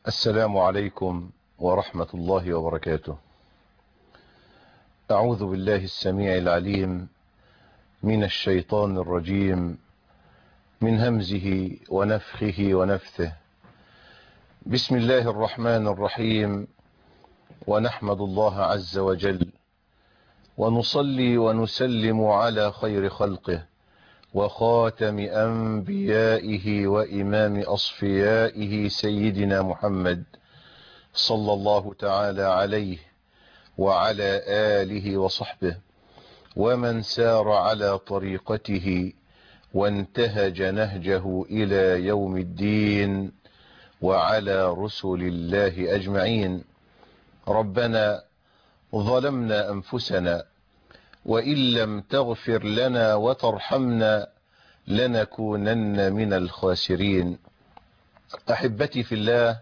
السلام عليكم ورحمة الله وبركاته. أعوذ بالله السميع العليم من الشيطان الرجيم، من همزه ونفخه ونفثه. بسم الله الرحمن الرحيم، ونحمد الله عز وجل ونصلي ونسلم على خير خلقه وخاتم أنبيائه وإمام أصفيائه سيدنا محمد صلى الله تعالى عليه وعلى آله وصحبه ومن سار على طريقته وانتهج نهجه إلى يوم الدين، وعلى رسل الله أجمعين. ربنا ظلمنا أنفسنا وإن لم تغفر لنا وترحمنا لنكونن من الخاسرين. أحبتي في الله،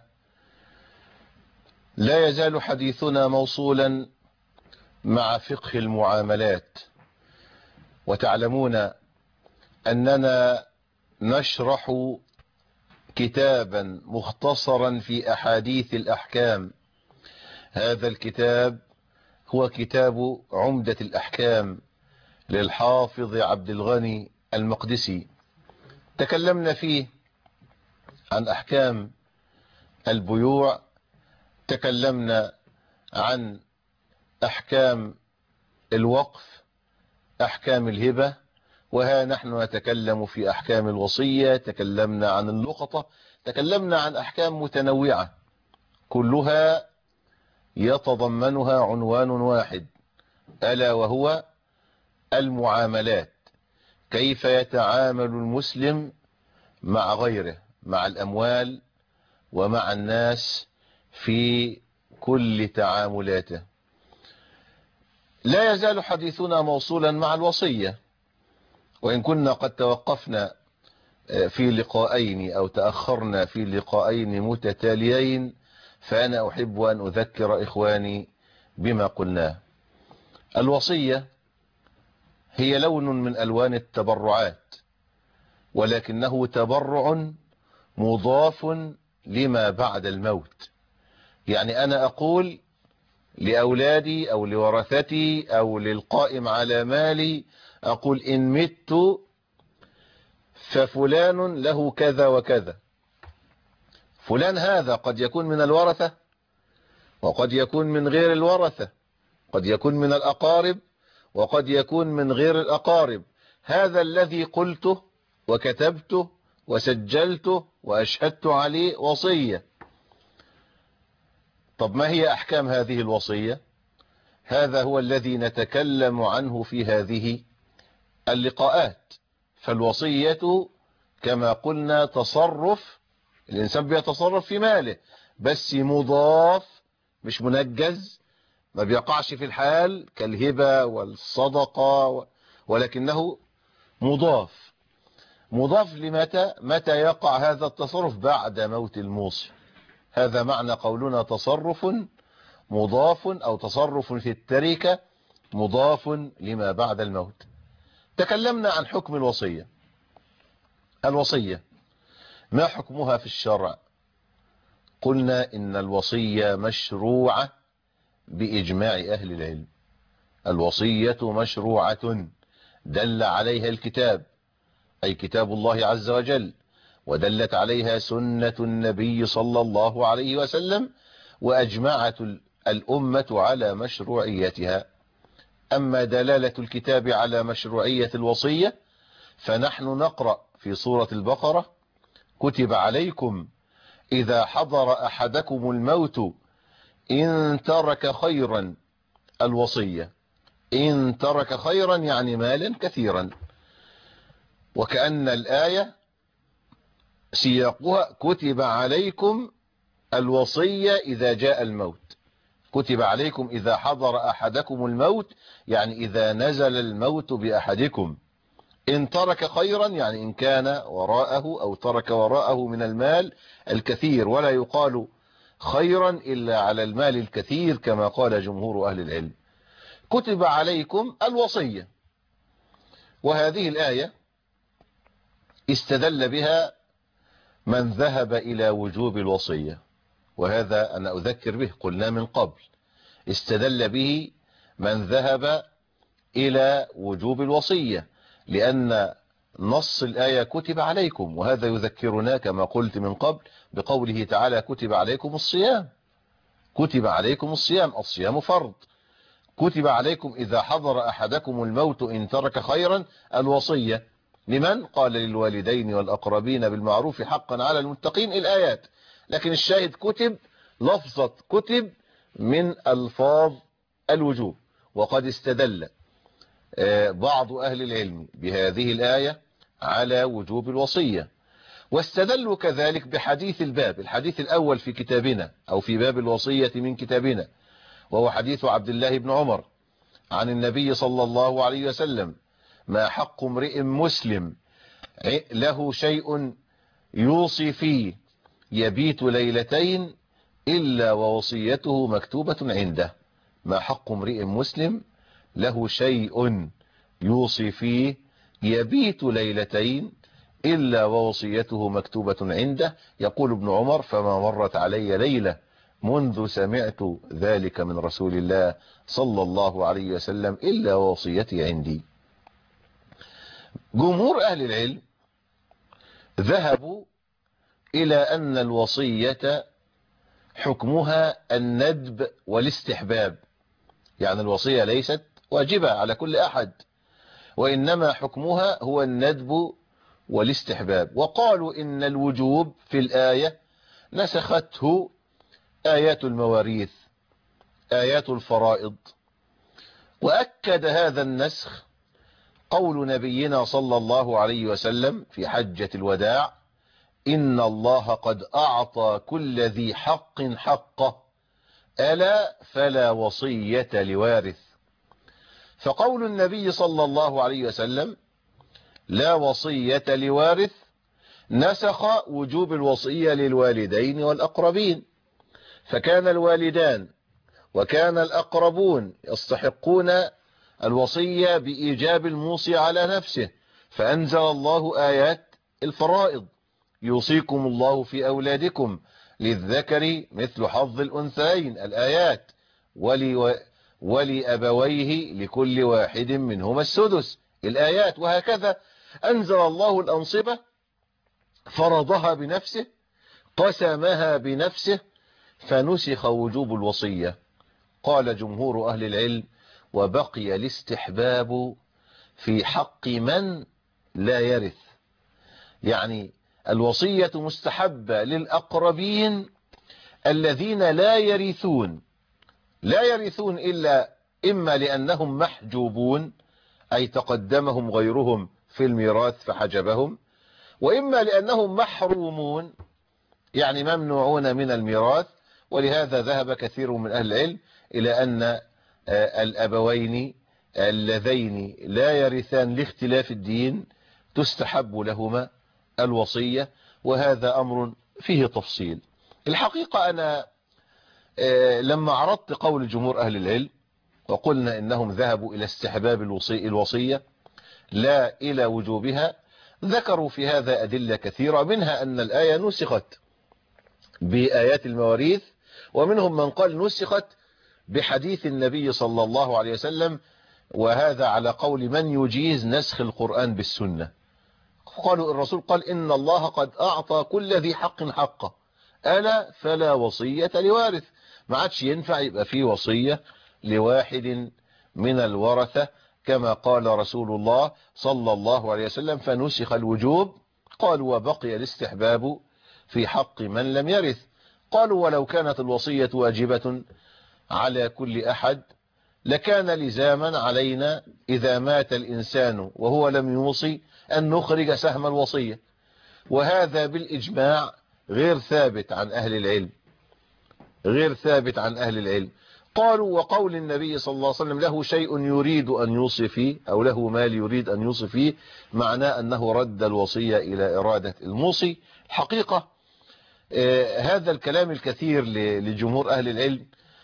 لا يزال حديثنا موصولا مع فقه المعاملات، وتعلمون أننا نشرح كتابا مختصرا في أحاديث الأحكام. هذا الكتاب هو كتاب عمدة الأحكام للحافظ عبد الغني المقدسي. تكلمنا فيه عن أحكام البيوع، تكلمنا عن أحكام الوقف، أحكام الهبة، وها نحن نتكلم في أحكام الوصية. تكلمنا عن اللقطة، تكلمنا عن أحكام متنوعة كلها يتضمنها عنوان واحد، ألا وهو المعاملات. كيف يتعامل المسلم مع غيره، مع الأموال ومع الناس في كل تعاملاته. لا يزال حديثنا موصولا مع الوصية، وإن كنا قد توقفنا في لقاءين أو تأخرنا في لقاءين متتاليين، فأنا أحب أن أذكر إخواني بما قلناه. الوصية هي لون من ألوان التبرعات، ولكنه تبرع مضاف لما بعد الموت. يعني أنا أقول لأولادي أو لورثتي أو للقائم على مالي، أقول إن مت ففلان له كذا وكذا. فلان هذا قد يكون من الورثة وقد يكون من غير الورثة، قد يكون من الأقارب وقد يكون من غير الأقارب. هذا الذي قلته وكتبته وسجلته وأشهدت عليه وصية. طب ما هي أحكام هذه الوصية؟ هذا هو الذي نتكلم عنه في هذه اللقاءات. فالوصية كما قلنا تصرف، الإنسان بيتصرف في ماله، بس مضاف مش منجز، ما بيقعش في الحال كالهبة والصدقة، ولكنه مضاف. مضاف لمتى؟ متى يقع هذا التصرف؟ بعد موت الموصي. هذا معنى قولنا تصرف مضاف أو تصرف في التركة مضاف لما بعد الموت. تكلمنا عن حكم الوصية. الوصية ما حكمها في الشرع؟ قلنا إن الوصية مشروعة بإجماع أهل العلم. الوصية مشروعة دل عليها الكتاب، أي كتاب الله عز وجل، ودلت عليها سنة النبي صلى الله عليه وسلم، وأجمعت الأمة على مشروعيتها. أما دلالة الكتاب على مشروعية الوصية فنحن نقرأ في سورة البقرة: كتب عليكم إذا حضر أحدكم الموت إن ترك خيرا الوصية. إن ترك خيرا يعني مالا كثيرا، وكأن الآية سياقها كتب عليكم الوصية إذا جاء الموت. كتب عليكم إذا حضر أحدكم الموت يعني إذا نزل الموت بأحدكم. إن ترك خيرا يعني إن كان وراءه أو ترك وراءه من المال الكثير، ولا يقال خيرا إلا على المال الكثير كما قال جمهور أهل العلم. كتب عليكم الوصية، وهذه الآية استدل بها من ذهب إلى وجوب الوصية، وهذا أنا أذكر به قلنا من قبل، استدل به من ذهب إلى وجوب الوصية، لأن نص الآية كتب عليكم، وهذا يذكرنا كما قلت من قبل بقوله تعالى كتب عليكم الصيام. كتب عليكم الصيام، الصيام فرض. كتب عليكم إذا حضر أحدكم الموت إن ترك خيرا الوصية لمن؟ قال للوالدين والأقربين بالمعروف حقا على المتقين الآيات. لكن الشاهد كتب، لفظة كتب من ألفاظ الوجوب. وقد استدل بعض أهل العلم بهذه الآية على وجوب الوصية، واستدلوا كذلك بحديث الباب، الحديث الأول في كتابنا أو في باب الوصية من كتابنا، وهو حديث عبد الله بن عمر عن النبي صلى الله عليه وسلم: ما حق امرئ مسلم له شيء يوصي فيه يبيت ليلتين إلا ووصيته مكتوبة عنده. ما حق امرئ مسلم له شيء يوصي فيه يبيت ليلتين إلا ووصيته مكتوبة عنده. يقول ابن عمر: فما مرت علي ليلة منذ سمعت ذلك من رسول الله صلى الله عليه وسلم إلا ووصيتي عندي. جمهور أهل العلم ذهبوا إلى أن الوصية حكمها الندب والاستحباب، يعني الوصية ليست واجبة على كل أحد، وإنما حكمها هو الندب والاستحباب. وقالوا إن الوجوب في الآية نسخته آيات المواريث، آيات الفرائض. وأكد هذا النسخ قول نبينا صلى الله عليه وسلم في حجة الوداع: إن الله قد أعطى كل ذي حق حقه ألا فلا وصية لوارث. فقول النبي صلى الله عليه وسلم لا وصية لوارث نسخ وجوب الوصية للوالدين والأقربين، فكان الوالدان وكان الأقربون يستحقون الوصية بإيجاب الموصي على نفسه، فأنزل الله آيات الفرائض: يوصيكم الله في أولادكم للذكر مثل حظ الأنثيين، الآيات، ولأبويه لكل واحد منهما السدس، الآيات. وهكذا أنزل الله الأنصبة فرضها بنفسه، قسمها بنفسه، فنسخ وجوب الوصية. قال جمهور أهل العلم: وبقي الاستحباب في حق من لا يرث، يعني الوصية مستحبة للأقربين الذين لا يرثون، لا يرثون إلا إما لأنهم محجوبون أي تقدمهم غيرهم في الميراث فحجبهم، وإما لأنهم محرومون يعني ممنوعون من الميراث. ولهذا ذهب كثير من أهل العلم إلى أن الأبوين اللذين لا يرثان لاختلاف الدين تستحب لهما الوصية، وهذا أمر فيه تفصيل. الحقيقة أنا لما عرضت قول جمهور أهل العلم وقلنا إنهم ذهبوا إلى استحباب الوصية لا إلى وجوبها، ذكروا في هذا أدلة كثيرة، منها أن الآية نسخت بآيات المواريث، ومنهم من قال نسخت بحديث النبي صلى الله عليه وسلم، وهذا على قول من يجيز نسخ القرآن بالسنة. قالوا الرسول قال: إن الله قد أعطى كل ذي حق حقه ألا فلا وصية لوارث. ما عادش ينفع يبقى فيه وصية لواحد من الورثة كما قال رسول الله صلى الله عليه وسلم، فنسخ الوجوب. قالوا: وبقي الاستحباب في حق من لم يرث. قالوا: ولو كانت الوصية واجبة على كل أحد لكان لزاما علينا إذا مات الإنسان وهو لم يوصي أن نخرج سهم الوصية، وهذا بالإجماع غير ثابت عن أهل العلم، غير ثابت عن أهل العلم. قالوا: وقول النبي صلى الله عليه وسلم له شيء يريد أن يوصي فيه أو له مال يريد أن يوصي فيه معناه أنه رد الوصية إلى إرادة الموصي. الحقيقة هذا الكلام الكثير لجمهور أهل العلم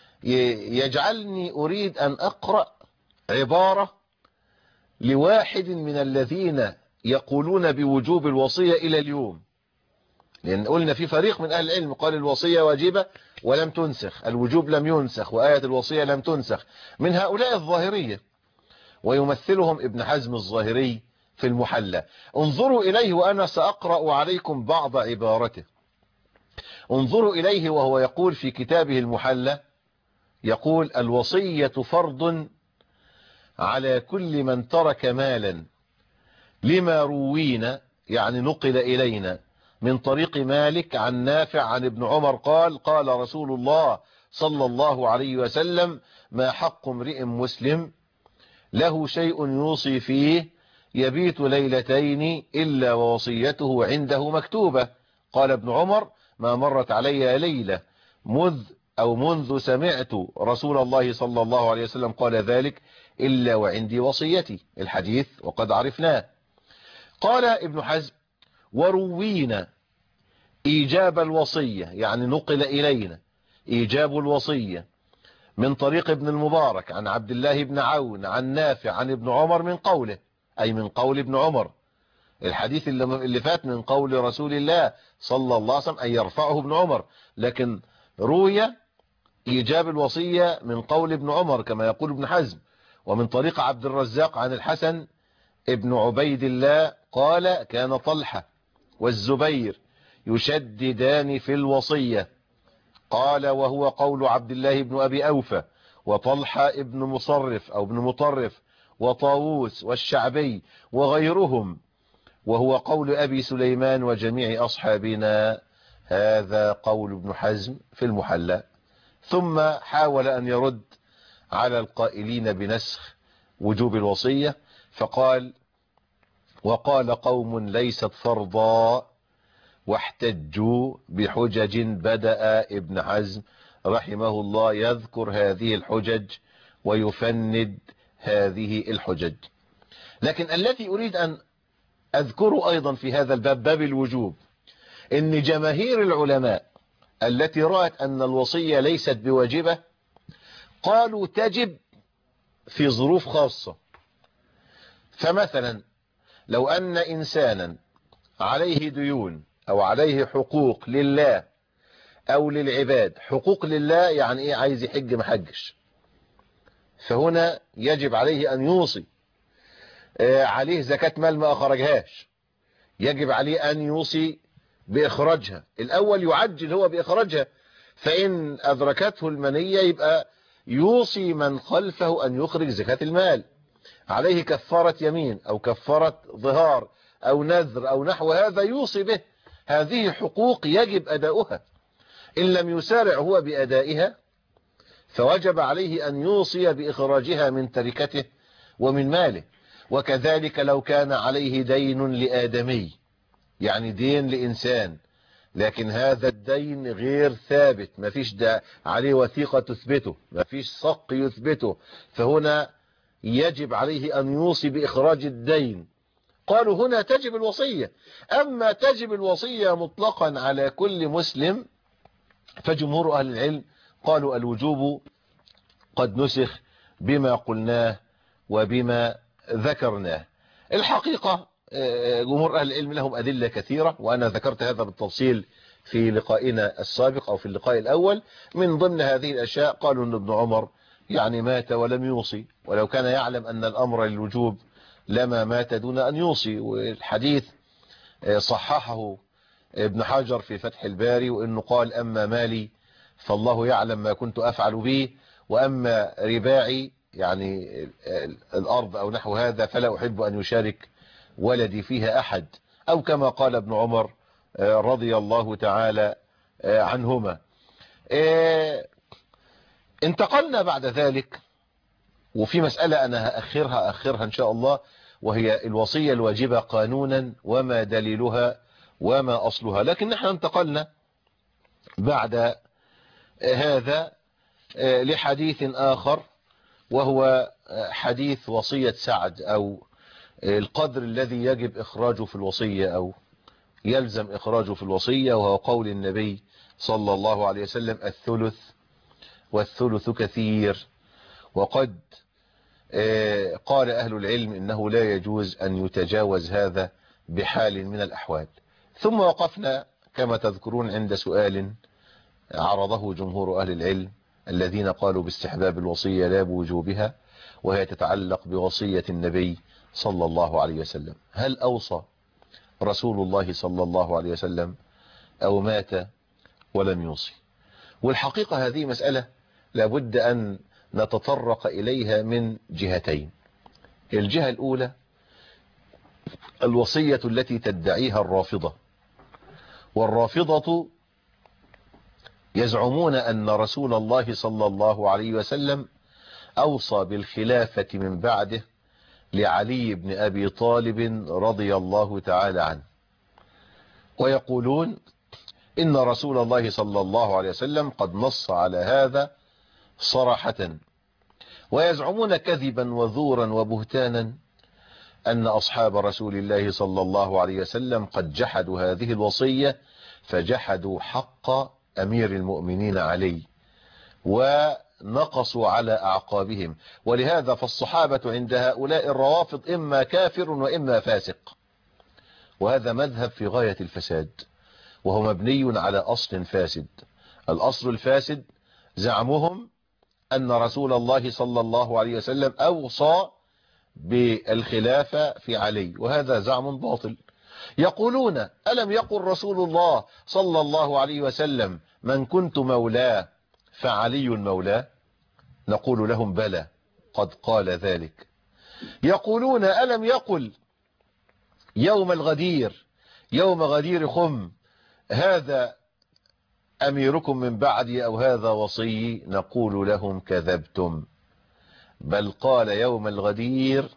يجعلني أريد أن أقرأ عبارة لواحد من الذين يقولون بوجوب الوصية إلى اليوم، لأن قلنا في فريق من أهل العلم قال الوصية واجبة ولم تنسخ، الوجوب لم ينسخ، وآية الوصية لم تنسخ، من هؤلاء الظاهرية، ويمثلهم ابن حزم الظاهري في المحلى. انظروا إليه وأنا سأقرأ عليكم بعض عبارته. انظروا إليه وهو يقول في كتابه المحلى، يقول: الوصية فرض على كل من ترك مالا لما روينا، يعني نقل إلينا من طريق مالك عن نافع عن ابن عمر قال: قال رسول الله صلى الله عليه وسلم: ما حق امرئ مسلم له شيء يوصي فيه يبيت ليلتين إلا ووصيته عنده مكتوبة. قال ابن عمر: ما مرت علي ليلة منذ سمعت رسول الله صلى الله عليه وسلم قال ذلك إلا وعندي وصيتي. الحديث وقد عرفناه. قال ابن حزم: وروينا إيجاب الوصية، يعني نقل إلينا إيجاب الوصية من طريق ابن المبارك عن عبد الله بن عون عن نافع عن ابن عمر من قوله، أي من قول ابن عمر. الحديث اللي فات من قول رسول الله صلى الله عليه وسلم، أي يرفعه ابن عمر، لكن روي إيجاب الوصية من قول ابن عمر كما يقول ابن حزم. ومن طريق عبد الرزاق عن الحسن ابن عبيد الله قال: كان طلحة والزبير يشددان في الوصية. قال: وهو قول عبد الله بن أبي أوفى وطلحة ابن مصرف أو ابن مطرف وطاووس والشعبي وغيرهم، وهو قول أبي سليمان وجميع أصحابنا. هذا قول ابن حزم في المحلى. ثم حاول أن يرد على القائلين بنسخ وجوب الوصية فقال: وقال قوم ليست فرضا واحتجوا بحجج. بدأ ابن حزم رحمه الله يذكر هذه الحجج ويفند هذه الحجج. لكن الذي أريد أن أذكره أيضا في هذا الباب، باب الوجوب، إن جماهير العلماء التي رأت أن الوصية ليست بواجبة قالوا تجب في ظروف خاصة. فمثلا لو أن إنسانا عليه ديون أو عليه حقوق لله أو للعباد. حقوق لله يعني إيه؟ عايز يحج ما حجش، فهنا يجب عليه أن يوصي. عليه زكاة مال ما أخرجهاش، يجب عليه أن يوصي بإخراجها. الأول يعجل هو بإخراجها، فإن أدركته المنية يبقى يوصي من خلفه أن يخرج زكاة المال. عليه كفارة يمين أو كفارة ظهار أو نذر أو نحو هذا يوصي به. هذه حقوق يجب أداؤها، إن لم يسارع هو بأدائها فوجب عليه أن يوصي بإخراجها من تركته ومن ماله. وكذلك لو كان عليه دين لآدمي، يعني دين لإنسان، لكن هذا الدين غير ثابت، ما فيش عليه وثيقة تثبته، ما فيش صك يثبته، فهنا يجب عليه أن يوصي بإخراج الدين. قالوا هنا تجب الوصية. أما تجب الوصية مطلقا على كل مسلم فجمهور أهل العلم قالوا الوجوب قد نسخ بما قلناه وبما ذكرناه. الحقيقة جمهور أهل العلم لهم أدلة كثيرة، وأنا ذكرت هذا بالتفصيل في لقائنا السابق أو في اللقاء الأول. من ضمن هذه الأشياء قالوا أن ابن عمر يعني مات ولم يوصي، ولو كان يعلم أن الأمر للوجوب لما مات دون أن يوصي. والحديث صححه ابن حجر في فتح الباري، وإنه قال: أما مالي فالله يعلم ما كنت أفعل به، وأما رباعي يعني الأرض أو نحو هذا فلا أحب أن يشارك ولدي فيها أحد، أو كما قال ابن عمر رضي الله تعالى عنهما. انتقلنا بعد ذلك، وفي مسألة أنا أخرها إن شاء الله، وهي الوصية الواجبة قانونا وما دليلها وما أصلها. لكن نحن انتقلنا بعد هذا لحديث آخر، وهو حديث وصية سعد، أو القدر الذي يجب إخراجه في الوصية أو يلزم إخراجه في الوصية، وهو قول النبي صلى الله عليه وسلم: الثلث والثلث كثير. وقد قال أهل العلم إنه لا يجوز أن يتجاوز هذا بحال من الأحوال. ثم وقفنا كما تذكرون عند سؤال عرضه جمهور أهل العلم الذين قالوا باستحباب الوصية لا بوجوبها، وهي تتعلق بوصية النبي صلى الله عليه وسلم. هل أوصى رسول الله صلى الله عليه وسلم أو مات ولم يوصي؟ والحقيقة هذه مسألة لابد أن نتطرق إليها من جهتين. الجهة الأولى الوصية التي تدعيها الرافضة، والرافضة يزعمون أن رسول الله صلى الله عليه وسلم أوصى بالخلافة من بعده لعلي بن أبي طالب رضي الله تعالى عنه، ويقولون إن رسول الله صلى الله عليه وسلم قد نص على هذا صراحة، ويزعمون كذبا وزورا وبهتانا أن أصحاب رسول الله صلى الله عليه وسلم قد جحدوا هذه الوصية، فجحدوا حق أمير المؤمنين علي ونقصوا على أعقابهم. ولهذا فالصحابة عند هؤلاء الروافض إما كافر وإما فاسق، وهذا مذهب في غاية الفساد، وهو مبني على أصل فاسد. الأصل الفاسد زعمهم أن رسول الله صلى الله عليه وسلم أوصى بالخلافة في علي، وهذا زعم باطل. يقولون ألم يقل رسول الله صلى الله عليه وسلم من كنت مولاه فعلي مولاه؟ نقول لهم بلى قد قال ذلك. يقولون ألم يقل يوم الغدير يوم غدير خم هذا أميركم من بعدي أو هذا وصي؟ نقول لهم كذبتم، بل قال يوم الغدير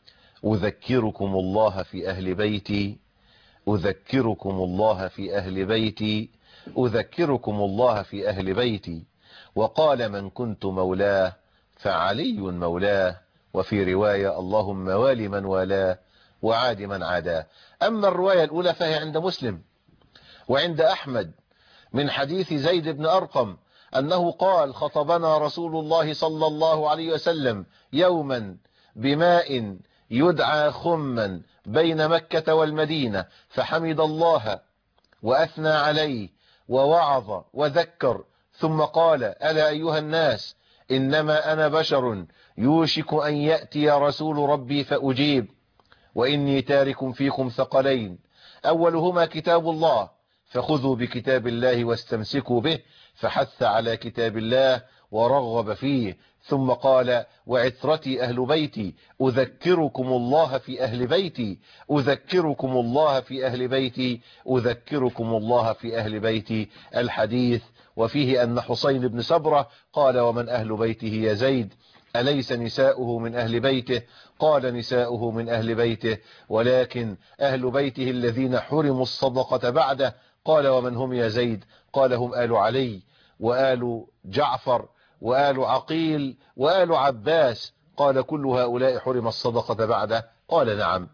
أذكركم الله في أهل بيتي، أذكركم الله في أهل بيتي، أذكركم الله في أهل بيتي. وقال من كنت مولاه فعلي مولاه، وفي رواية اللهم والي من والاه وعاد من عاداه. أما الرواية الأولى فهي عند مسلم وعند أحمد من حديث زيد بن أرقم أنه قال خطبنا رسول الله صلى الله عليه وسلم يوما بماء يدعى خما بين مكة والمدينة، فحمد الله وأثنى عليه ووعظ وذكر، ثم قال ألا أيها الناس إنما أنا بشر يوشك أن يأتي رسول ربي فأجيب، وإني تارك فيكم ثقلين أولهما كتاب الله فخذوا بكتاب الله واستمسكوا به، فحث على كتاب الله ورغب فيه، ثم قال وعترتي أهل بيتي أذكركم الله في أهل بيتي، أذكركم الله في أهل بيتي، أذكركم الله في أهل بيتي. الحديث وفيه أن حسين بن سبرة قال ومن أهل بيته يا زيد؟ أليس نساؤه من أهل بيته؟ قال نساؤه من أهل بيته، ولكن أهل بيته الذين حرموا الصدقة بعده. قال ومن هم يا زيد؟ قال هم آل علي وآل جعفر وآل عقيل وآل عباس. قال كل هؤلاء حرم الصدقة بعده؟ قال نعم.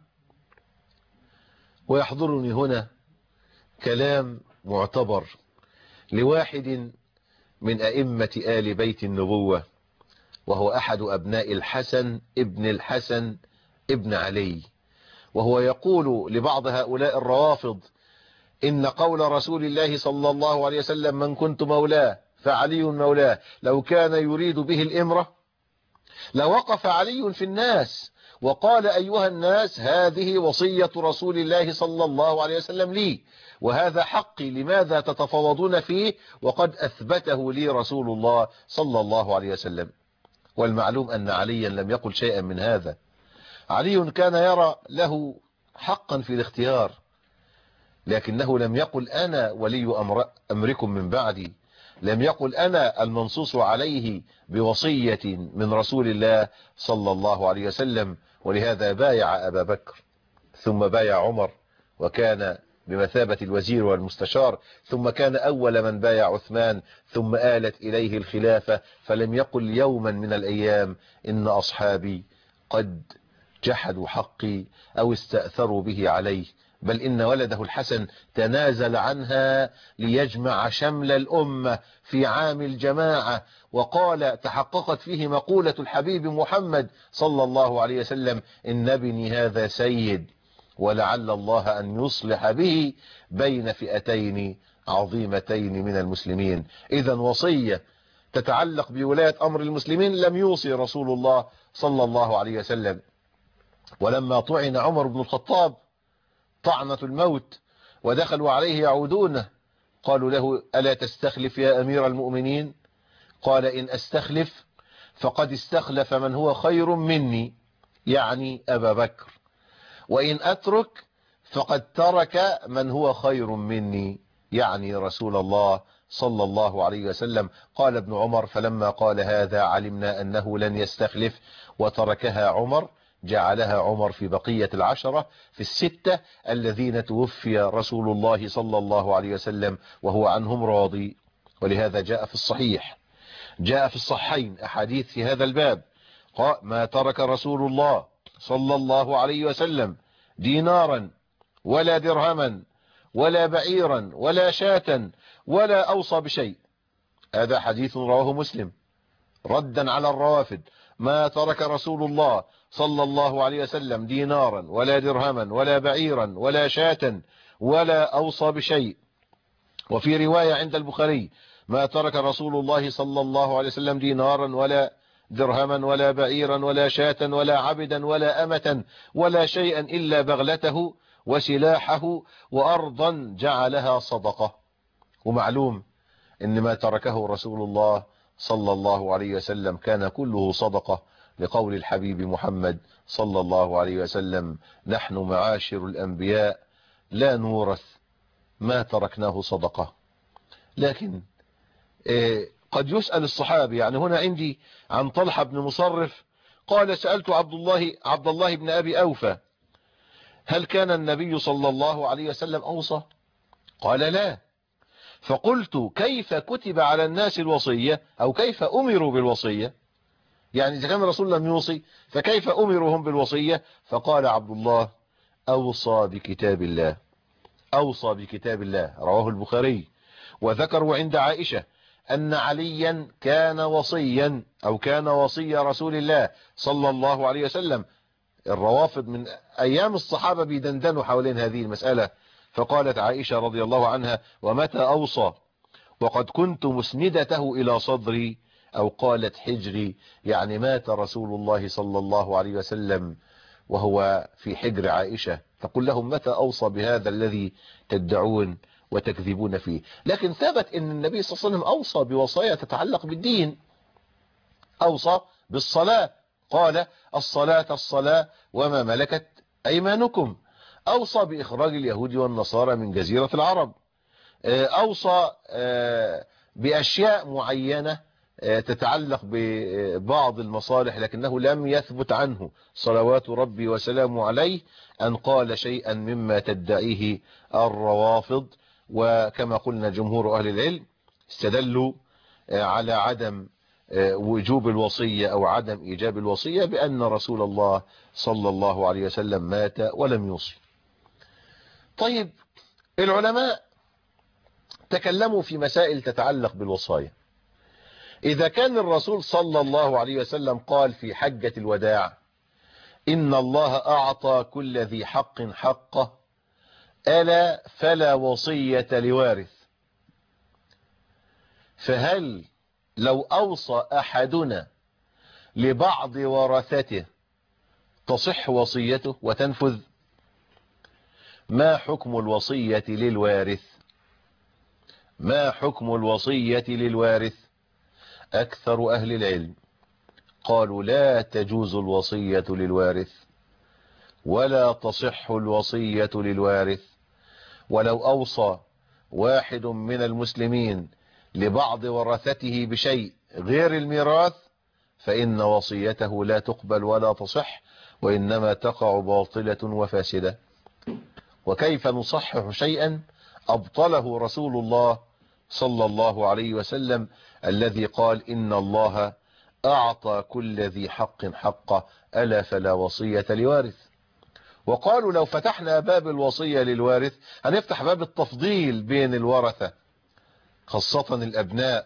ويحضرني هنا كلام معتبر لواحد من أئمة آل بيت النبوة، وهو أحد أبناء الحسن ابن الحسن ابن علي، وهو يقول لبعض هؤلاء الروافض إن قول رسول الله صلى الله عليه وسلم من كنت مولاه فعلي مولاه لو كان يريد به الإمرة لوقف علي في الناس وقال أيها الناس هذه وصية رسول الله صلى الله عليه وسلم لي، وهذا حقي، لماذا تتفاوضون فيه وقد أثبته لي رسول الله صلى الله عليه وسلم. والمعلوم أن عليا لم يقل شيئا من هذا. علي كان يرى له حقا في الاختيار، لكنه لم يقل أنا ولي أمركم من بعدي، لم يقل أنا المنصوص عليه بوصية من رسول الله صلى الله عليه وسلم. ولهذا بايع أبا بكر، ثم بايع عمر وكان بمثابة الوزير والمستشار، ثم كان أول من بايع عثمان، ثم آلت إليه الخلافة، فلم يقل يوما من الأيام إن أصحابي قد جحدوا حقي أو استأثروا به عليه، بل إن ولده الحسن تنازل عنها ليجمع شمل الأمة في عام الجماعة، وقال تحققت فيه مقولة الحبيب محمد صلى الله عليه وسلم إن ابني هذا سيد ولعل الله أن يصلح به بين فئتين عظيمتين من المسلمين. إذا وصية تتعلق بولاية أمر المسلمين لم يوصي رسول الله صلى الله عليه وسلم. ولما طعن عمر بن الخطاب طعنة الموت ودخلوا عليه يعودونه، قالوا له: ألا تستخلف يا أمير المؤمنين؟ قال: إن أستخلف فقد استخلف من هو خير مني، يعني أبا بكر، وإن أترك فقد ترك من هو خير مني، يعني رسول الله صلى الله عليه وسلم. قال ابن عمر: فلما قال هذا علمنا أنه لن يستخلف، وتركها عمر، جعلها عمر في بقية العشرة في الستة الذين توفي رسول الله صلى الله عليه وسلم وهو عنهم راضي. ولهذا جاء في الصحيحين أحاديث في هذا الباب، قال: ما ترك رسول الله صلى الله عليه وسلم دينارا ولا درهما ولا بعيرا ولا شاة ولا أوصى بشيء. هذا حديث رواه مسلم ردا على الروافد. ما ترك رسول الله صلى الله عليه وسلم دينارا ولا درهما ولا بعيرا ولا شاة ولا أوصى بشيء. وفي رواية عند البخاري: ما ترك رسول الله صلى الله عليه وسلم دينارا ولا درهما ولا بعيرا ولا شاة ولا عبدا ولا أمة ولا شيئا إلا بغلته وسلاحه وأرضا جعلها صدقة. ومعلوم إن ما تركه رسول الله صلى الله عليه وسلم كان كله صدقة، لقول الحبيب محمد صلى الله عليه وسلم: نحن معاشر الأنبياء لا نورث ما تركناه صدقة. لكن قد يسأل الصحابي، يعني هنا عندي عن طلحة بن مصرف قال: سألت عبد الله بن أبي أوفى: هل كان النبي صلى الله عليه وسلم أوصى؟ قال: لا. فقلت: كيف كتب على الناس الوصية، أو كيف أمروا بالوصية؟ يعني إذا كان الرسول لم يوصي فكيف أمرهم بالوصية؟ فقال عبد الله: أوصى بكتاب الله. أوصى بكتاب الله، رواه البخاري. وذكروا عند عائشة أن عليا كان وصيا، أو كان وصي رسول الله صلى الله عليه وسلم. الروافض من أيام الصحابة بيدندنوا حوالين هذه المسألة. فقالت عائشة رضي الله عنها: ومتى أوصى وقد كنت مسندته إلى صدري، أو قالت حجري، يعني مات رسول الله صلى الله عليه وسلم وهو في حجر عائشة. فقل لهم: متى أوصى بهذا الذي تدعون وتكذبون فيه؟ لكن ثبت أن النبي صلى الله عليه وسلم أوصى بوصايا تتعلق بالدين. أوصى بالصلاة، قال: الصلاة وما ملكت أيمانكم. أوصى بإخراج اليهود والنصارى من جزيرة العرب. أوصى بأشياء معينة تتعلق ببعض المصالح، لكنه لم يثبت عنه صلوات ربي وسلامه عليه أن قال شيئا مما تدعيه الروافض. وكما قلنا جمهور أهل العلم استدلوا على عدم وجوب الوصية أو عدم إيجاب الوصية بأن رسول الله صلى الله عليه وسلم مات ولم يوصي. طيب، العلماء تكلموا في مسائل تتعلق بالوصايا. إذا كان الرسول صلى الله عليه وسلم قال في حجة الوداع: إن الله أعطى كل ذي حق حقه، ألا فلا وصية لوارث. فهل لو أوصى أحدنا لبعض ورثته تصح وصيته وتنفذ؟ ما حكم الوصية للوارث؟ ما حكم الوصية للوارث؟ أكثر أهل العلم قالوا: لا تجوز الوصية للوارث، ولا تصح الوصية للوارث. ولو أوصى واحد من المسلمين لبعض ورثته بشيء غير الميراث فإن وصيته لا تقبل ولا تصح، وإنما تقع باطلة وفاسدة. وكيف نصحح شيئا أبطله رسول الله صلى الله عليه وسلم الذي قال: إن الله أعطى كل ذي حق حقه، ألا فلا وصية لوارث. وقالوا: لو فتحنا باب الوصية للوارث هنفتح باب التفضيل بين الورثة، خاصة الأبناء،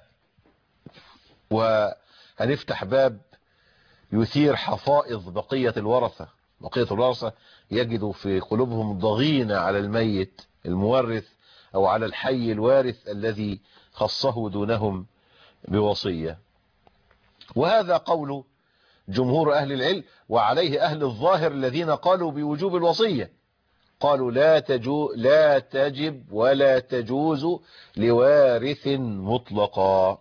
وهنفتح باب يثير حفائظ بقية الورثة. بقية الورثة يجدوا في قلوبهم ضغينة على الميت المورث أو على الحي الوارث الذي خصه دونهم بوصية. وهذا قول جمهور أهل العلم، وعليه أهل الظاهر الذين قالوا بوجوب الوصية، قالوا لا تجب ولا تجوز لوارث مطلقا.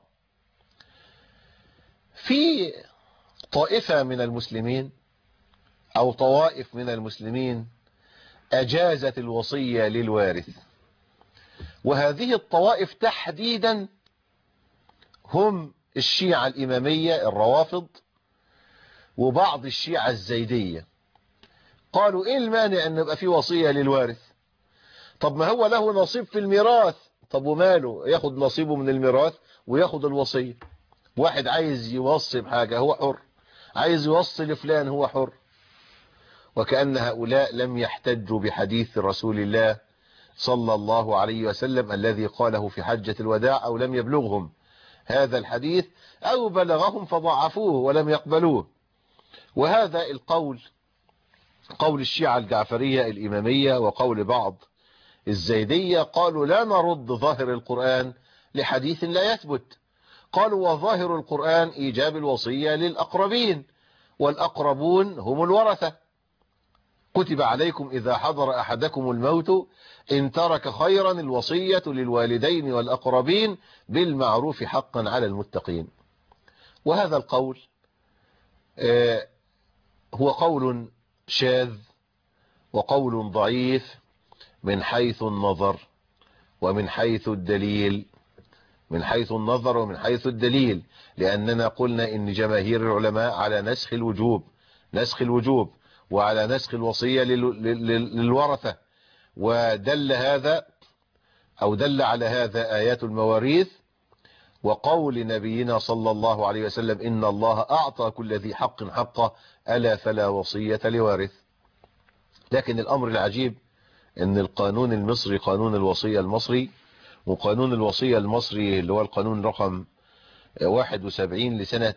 في طائفة من المسلمين أو طوائف من المسلمين أجازت الوصية للوارث، وهذه الطوائف تحديدا هم الشيعة الإمامية الروافض وبعض الشيعة الزيدية. قالوا إيه المانع أن يبقى في وصية للوارث؟ طب ما هو له نصيب في الميراث، طب وماله ياخد نصيبه من الميراث وياخد الوصية. واحد عايز يوصي بحاجة هو حر، عايز يوصي لفلان هو حر. وكأن هؤلاء لم يحتجوا بحديث رسول الله صلى الله عليه وسلم الذي قاله في حجة الوداع، أو لم يبلغهم هذا الحديث أو بلغهم فضعفوه ولم يقبلوه. وهذا القول قول الشيعة الجعفرية الإمامية وقول بعض الزيدية، قالوا لا نرد ظاهر القرآن لحديث لا يثبت. قالوا وظاهر القرآن إيجاب الوصية للأقربين، والأقربون هم الورثة. كتب عليكم إذا حضر أحدكم الموت إن ترك خيرا الوصية للوالدين والأقربين بالمعروف حقا على المتقين. وهذا القول هو قول شاذ وقول ضعيف من حيث النظر ومن حيث الدليل، من حيث النظر ومن حيث الدليل، لأننا قلنا إن جماهير العلماء على نسخ الوجوب وعلى نسخ الوصية للورثة. ودل هذا أو دل على هذا آيات المواريث وقول نبينا صلى الله عليه وسلم إن الله أعطى كل ذي حق حقه ألا فلا وصية لوارث. لكن الأمر العجيب إن القانون المصري، قانون الوصية المصري، وقانون الوصية المصري اللي هو القانون رقم 71 لسنة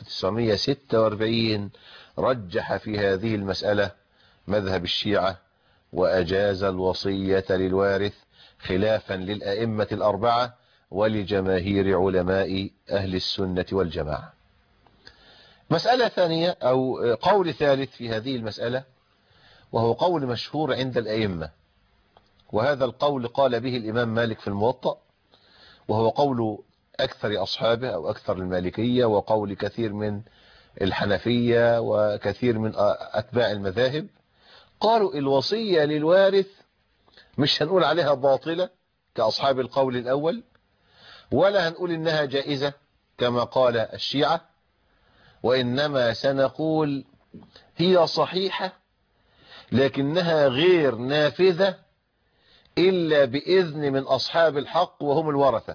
1946 رجح في هذه المسألة مذهب الشيعة وأجاز الوصية للوارث خلافا للأئمة الأربعة ولجماهير علماء أهل السنة والجماعة. مسألة ثانية أو قول ثالث في هذه المسألة، وهو قول مشهور عند الأئمة، وهذا القول قال به الإمام مالك في الموطأ، وهو قول أكثر أصحابه أو أكثر المالكية وقول كثير من الحنفية وكثير من أتباع المذاهب. قالوا الوصية للوارث مش هنقول عليها باطلة كأصحاب القول الأول، ولا هنقول إنها جائزة كما قال الشيعة، وإنما سنقول هي صحيحة لكنها غير نافذة إلا بإذن من أصحاب الحق وهم الورثة.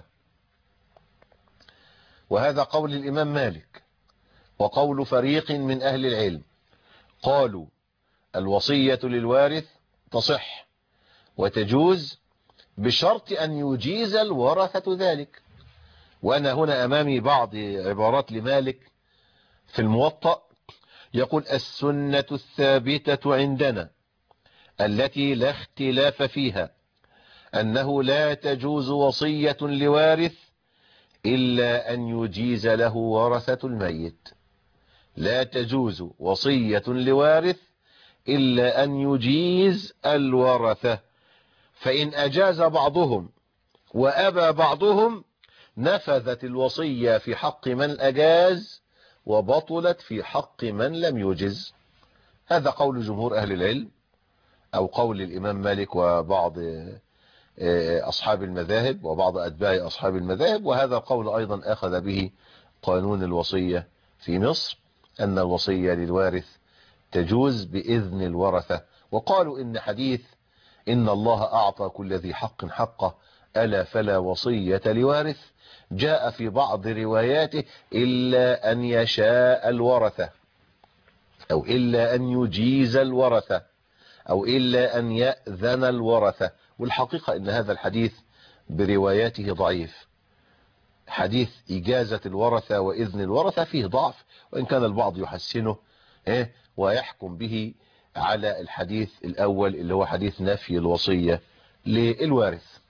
وهذا قول الإمام مالك وقول فريق من أهل العلم، قالوا الوصية للوارث تصح وتجوز بشرط أن يجيز الورثة ذلك. وأنا هنا أمامي بعض عبارات لمالك في الموطأ، يقول السنة الثابتة عندنا التي لا اختلاف فيها أنه لا تجوز وصية لوارث إلا أن يجيز له ورثة الميت. لا تجوز وصية لوارث إلا أن يجيز الورثة، فإن أجاز بعضهم وأبى بعضهم نفذت الوصية في حق من أجاز وبطلت في حق من لم يجز. هذا قول جمهور أهل العلم أو قول الإمام مالك وبعض أصحاب المذاهب وبعض أتباع أصحاب المذاهب. وهذا القول أيضا أخذ به قانون الوصية في مصر، أن الوصية للوارث تجوز بإذن الورثة. وقالوا إن حديث إن الله أعطى كل ذي حق حقه ألا فلا وصية لوارث جاء في بعض رواياته إلا أن يشاء الورثة، أو إلا أن يجيز الورثة، أو إلا أن يأذن الورثة. والحقيقة إن هذا الحديث برواياته ضعيف. حديث إجازة الورثة وإذن الورثة فيه ضعف، وإن كان البعض يحسنه ويحكم به على الحديث الأول اللي هو حديث نفي الوصية للوارث.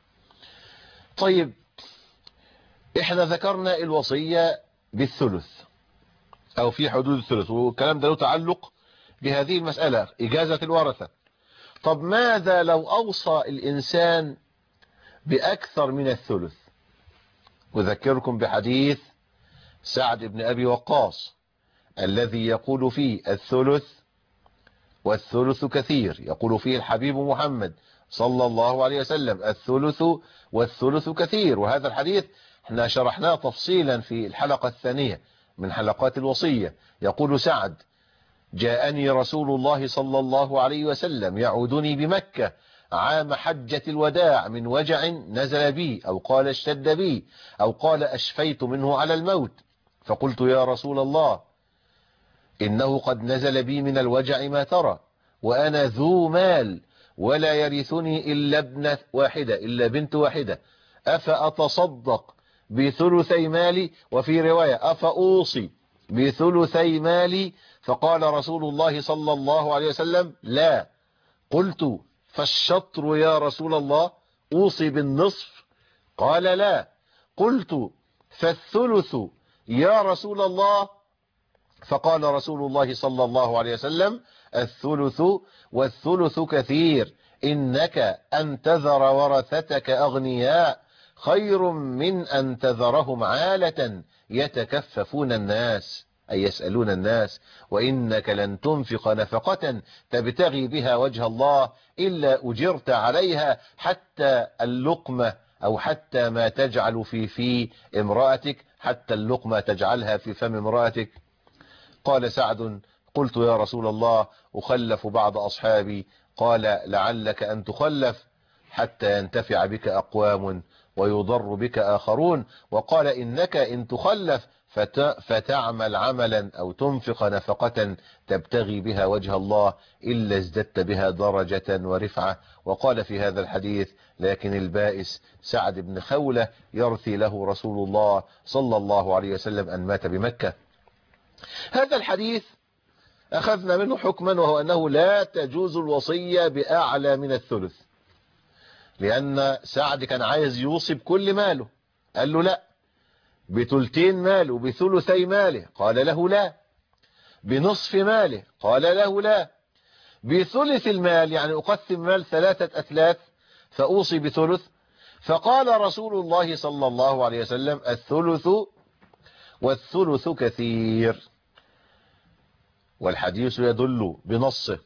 طيب احنا ذكرنا الوصية بالثلث أو في حدود الثلث، والكلام ده له تعلق بهذه المسألة إجازة الورثة. طب ماذا لو أوصى الإنسان بأكثر من الثلث؟ أذكركم بحديث سعد بن أبي وقاص الذي يقول فيه الثلث والثلث كثير، يقول فيه الحبيب محمد صلى الله عليه وسلم الثلث والثلث كثير. وهذا الحديث احنا شرحناه تفصيلا في الحلقة الثانية من حلقات الوصية. يقول سعد: جاءني رسول الله صلى الله عليه وسلم يعودني بمكة عام حجة الوداع من وجع نزل بي، أو قال اشتد بي، أو قال أشفيت منه على الموت، فقلت يا رسول الله إنه قد نزل بي من الوجع ما ترى، وأنا ذو مال ولا يرثني إلا بنت واحدة، أفأتصدق بثلثي مالي؟ وفي رواية أفأوصي بثلثي مالي؟ فقال رسول الله صلى الله عليه وسلم: لا. قلت: فالشطر يا رسول الله؟ أوصي بالنصف؟ قال: لا. قلت: فالثلث يا رسول الله؟ فقال رسول الله صلى الله عليه وسلم: الثلث والثلث كثير، إنك أن تذر ورثتك أغنياء خير من أن تذرهم عالة يتكففون الناس، أي يسألون الناس، وإنك لن تنفق نفقة تبتغي بها وجه الله إلا أجرت عليها، حتى اللقمة أو حتى ما تجعل في امرأتك، حتى اللقمة تجعلها في فم امرأتك. قال سعد: قلت يا رسول الله أخلف بعض أصحابي؟ قال: لعلك أن تخلف حتى ينتفع بك أقوام ويضر بك آخرون. وقال: إنك إن تخلف فتعمل عملا أو تنفق نفقة تبتغي بها وجه الله إلا ازددت بها درجة ورفعة. وقال في هذا الحديث: لكن البائس سعد بن خولة يرثي له رسول الله صلى الله عليه وسلم أن مات بمكة. هذا الحديث أخذنا منه حكما، وهو أنه لا تجوز الوصية بأعلى من الثلث، لأن سعد كان عايز يوصي بكل ماله، قال له لا. بثلثين ماله، بثلثي ماله، قال له لا. بنصف ماله، قال له لا. بثلث المال، يعني أقسم مال 3 أثلاث فأوصي بثلث. فقال رسول الله صلى الله عليه وسلم: الثلث والثلث كثير. والحديث يدل بنصه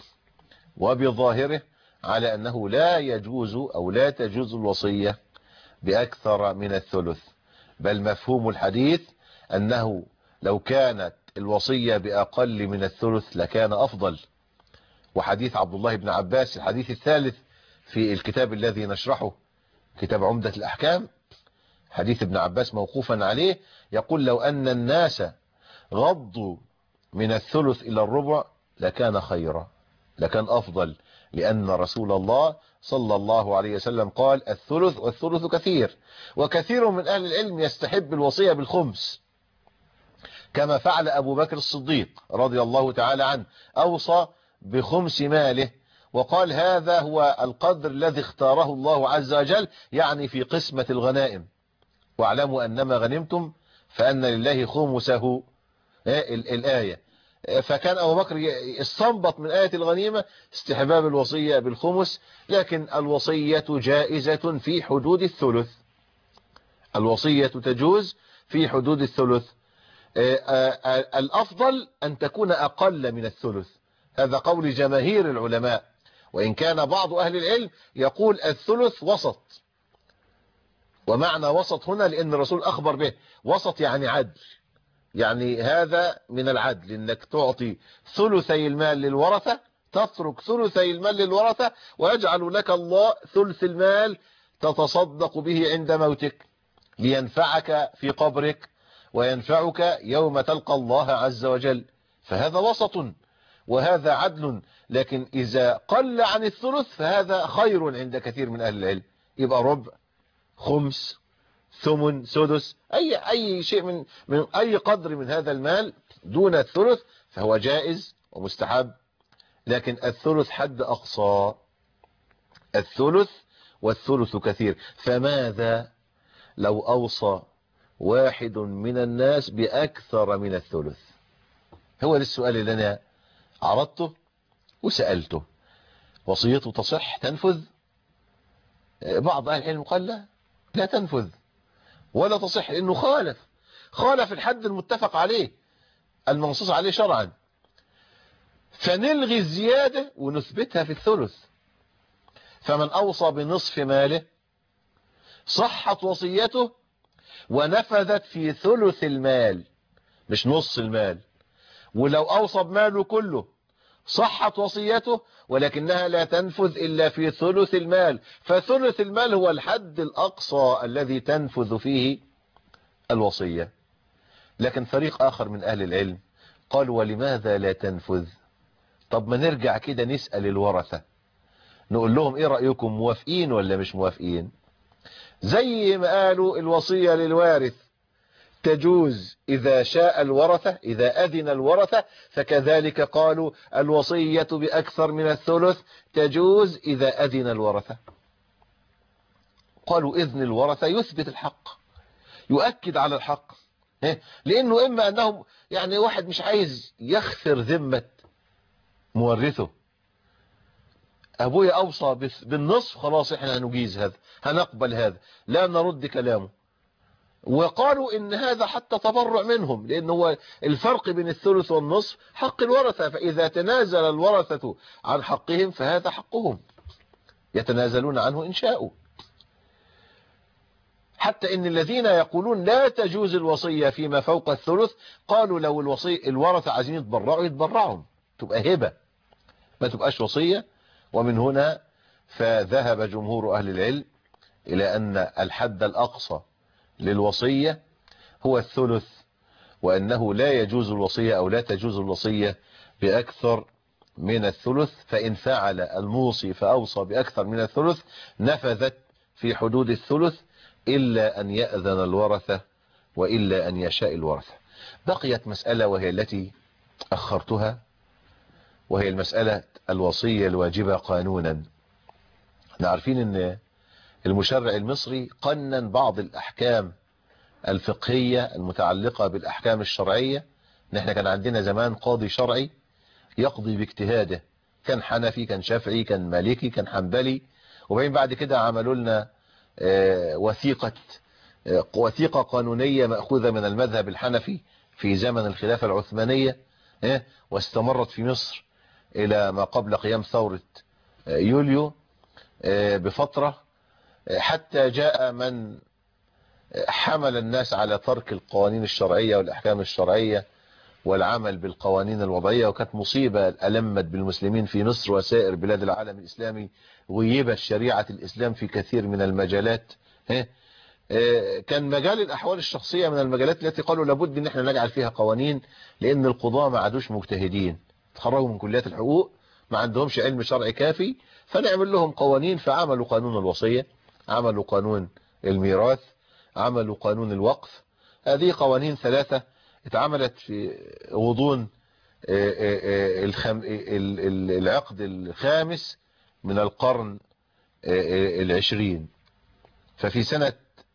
وبظاهره على أنه لا يجوز أو لا تجوز الوصية بأكثر من الثلث، بل مفهوم الحديث أنه لو كانت الوصية بأقل من الثلث لكان أفضل. وحديث عبد الله بن عباس الحديث الثالث في الكتاب الذي نشرحه، كتاب عمدة الأحكام، حديث ابن عباس موقوفا عليه، يقول: لو أن الناس غضوا من الثلث إلى الربع لكان خيرا، لكان أفضل، لأن رسول الله صلى الله عليه وسلم قال: الثلث والثلث كثير. وكثير من أهل العلم يستحب الوصية بالخمس، كما فعل أبو بكر الصديق رضي الله تعالى عنه، أوصى بخمس ماله، وقال: هذا هو القدر الذي اختاره الله عز وجل، يعني في قسمة الغنائم. واعلموا أنما غنمتم فأن لله خمسه، الآية. فكان أبو بكر استنبط من آية الغنيمة استحباب الوصية بالخمس، لكن الوصية جائزة في حدود الثلث، الوصية تجوز في حدود الثلث. الأفضل أن تكون أقل من الثلث، هذا قول جماهير العلماء، وإن كان بعض أهل العلم يقول الثلث وسط. ومعنى وسط هنا لأن الرسول أخبر به، وسط يعني عدل، يعني هذا من العدل، انك تعطي ثلثي المال للورثة، تترك ثلثي المال للورثة، ويجعل لك الله ثلث المال تتصدق به عند موتك لينفعك في قبرك وينفعك يوم تلقى الله عز وجل. فهذا وسط وهذا عدل. لكن إذا قل عن الثلث فهذا خير عند كثير من أهل العلم، يبقى ربع، خمس، ثمن، سدس، أي شيء من أي قدر من هذا المال دون الثلث فهو جائز ومستحب. لكن الثلث حد أقصى، الثلث والثلث كثير. فماذا لو أوصى واحد من الناس بأكثر من الثلث؟ هو ده السؤال اللي أنا عرضته وسألته. وصيته تصح تنفذ؟ بعض أهل العلم قال لا، لا تنفذ ولا تصح، لأنه خالف الحد المتفق عليه المنصوص عليه شرعا. فنلغي الزيادة ونثبتها في الثلث. فمن أوصى بنصف ماله صحت وصيته ونفذت في ثلث المال مش نص المال. ولو أوصى بماله كله صحت وصيته ولكنها لا تنفذ إلا في ثلث المال. فثلث المال هو الحد الأقصى الذي تنفذ فيه الوصية. لكن فريق آخر من أهل العلم قال ولماذا لا تنفذ؟ طب ما نرجع كده نسأل الورثة، نقول لهم ايه رأيكم، موافقين ولا مش موافقين؟ زي ما قالوا الوصية للوارث تجوز إذا شاء الورثة، إذا أذن الورثة، فكذلك قالوا الوصية بأكثر من الثلث تجوز إذا أذن الورثة. قالوا إذن الورثة يثبت الحق، يؤكد على الحق، لأنه إما أنهم يعني واحد مش عايز يخسر ذمة مورثه، أبويا أوصى بالنصف خلاص إحنا هنجيز هذا، هنقبل هذا، لا نرد كلامه. وقالوا إن هذا حتى تبرع منهم، لأن هو الفرق بين الثلث والنصف حق الورثة، فإذا تنازل الورثة عن حقهم فهذا حقهم يتنازلون عنه إن شاءوا. حتى إن الذين يقولون لا تجوز الوصية فيما فوق الثلث قالوا لو الورثة عايزين يتبرعوا تبقى هبة ما تبقاش وصية. ومن هنا فذهب جمهور أهل العلم إلى أن الحد الأقصى للوصية هو الثلث، وأنه لا يجوز الوصية أو لا تجوز الوصية بأكثر من الثلث. فإن فعل الموصي فأوصى بأكثر من الثلث نفذت في حدود الثلث إلا أن يأذن الورثة وإلا أن يشاء الورثة. بقيت مسألة وهي التي أخرتها، وهي المسألة الوصية الواجبة قانونا. احنا عارفين ان المشرع المصري قنن بعض الأحكام الفقهية المتعلقة بالأحكام الشرعية. نحن كان عندنا زمان قاضي شرعي يقضي باجتهاده، كان حنفي كان شافعي كان مالكي كان حنبلي، وبعدين بعد كده عملوا لنا وثيقة قانونية مأخوذة من المذهب الحنفي في زمن الخلافة العثمانية، واستمرت في مصر إلى ما قبل قيام ثورة يوليو بفترة، حتى جاء من حمل الناس على ترك القوانين الشرعية والأحكام الشرعية والعمل بالقوانين الوضعية. وكانت مصيبة ألمت بالمسلمين في مصر وسائر بلاد العالم الإسلامي، غيبت شريعة الإسلام في كثير من المجالات. كان مجال الأحوال الشخصية من المجالات التي قالوا لابد ان احنا نجعل فيها قوانين، لأن القضاة ما عادوش مجتهدين، تخرجوا من كليات الحقوق ما عندهمش علم شرعي كافي، فنعمل لهم قوانين. فعملوا قانون الوصية، عملوا قانون الميراث، عملوا قانون الوقف. هذه قوانين ثلاثة اتعملت في غضون العقد الخامس من القرن العشرين. ففي سنة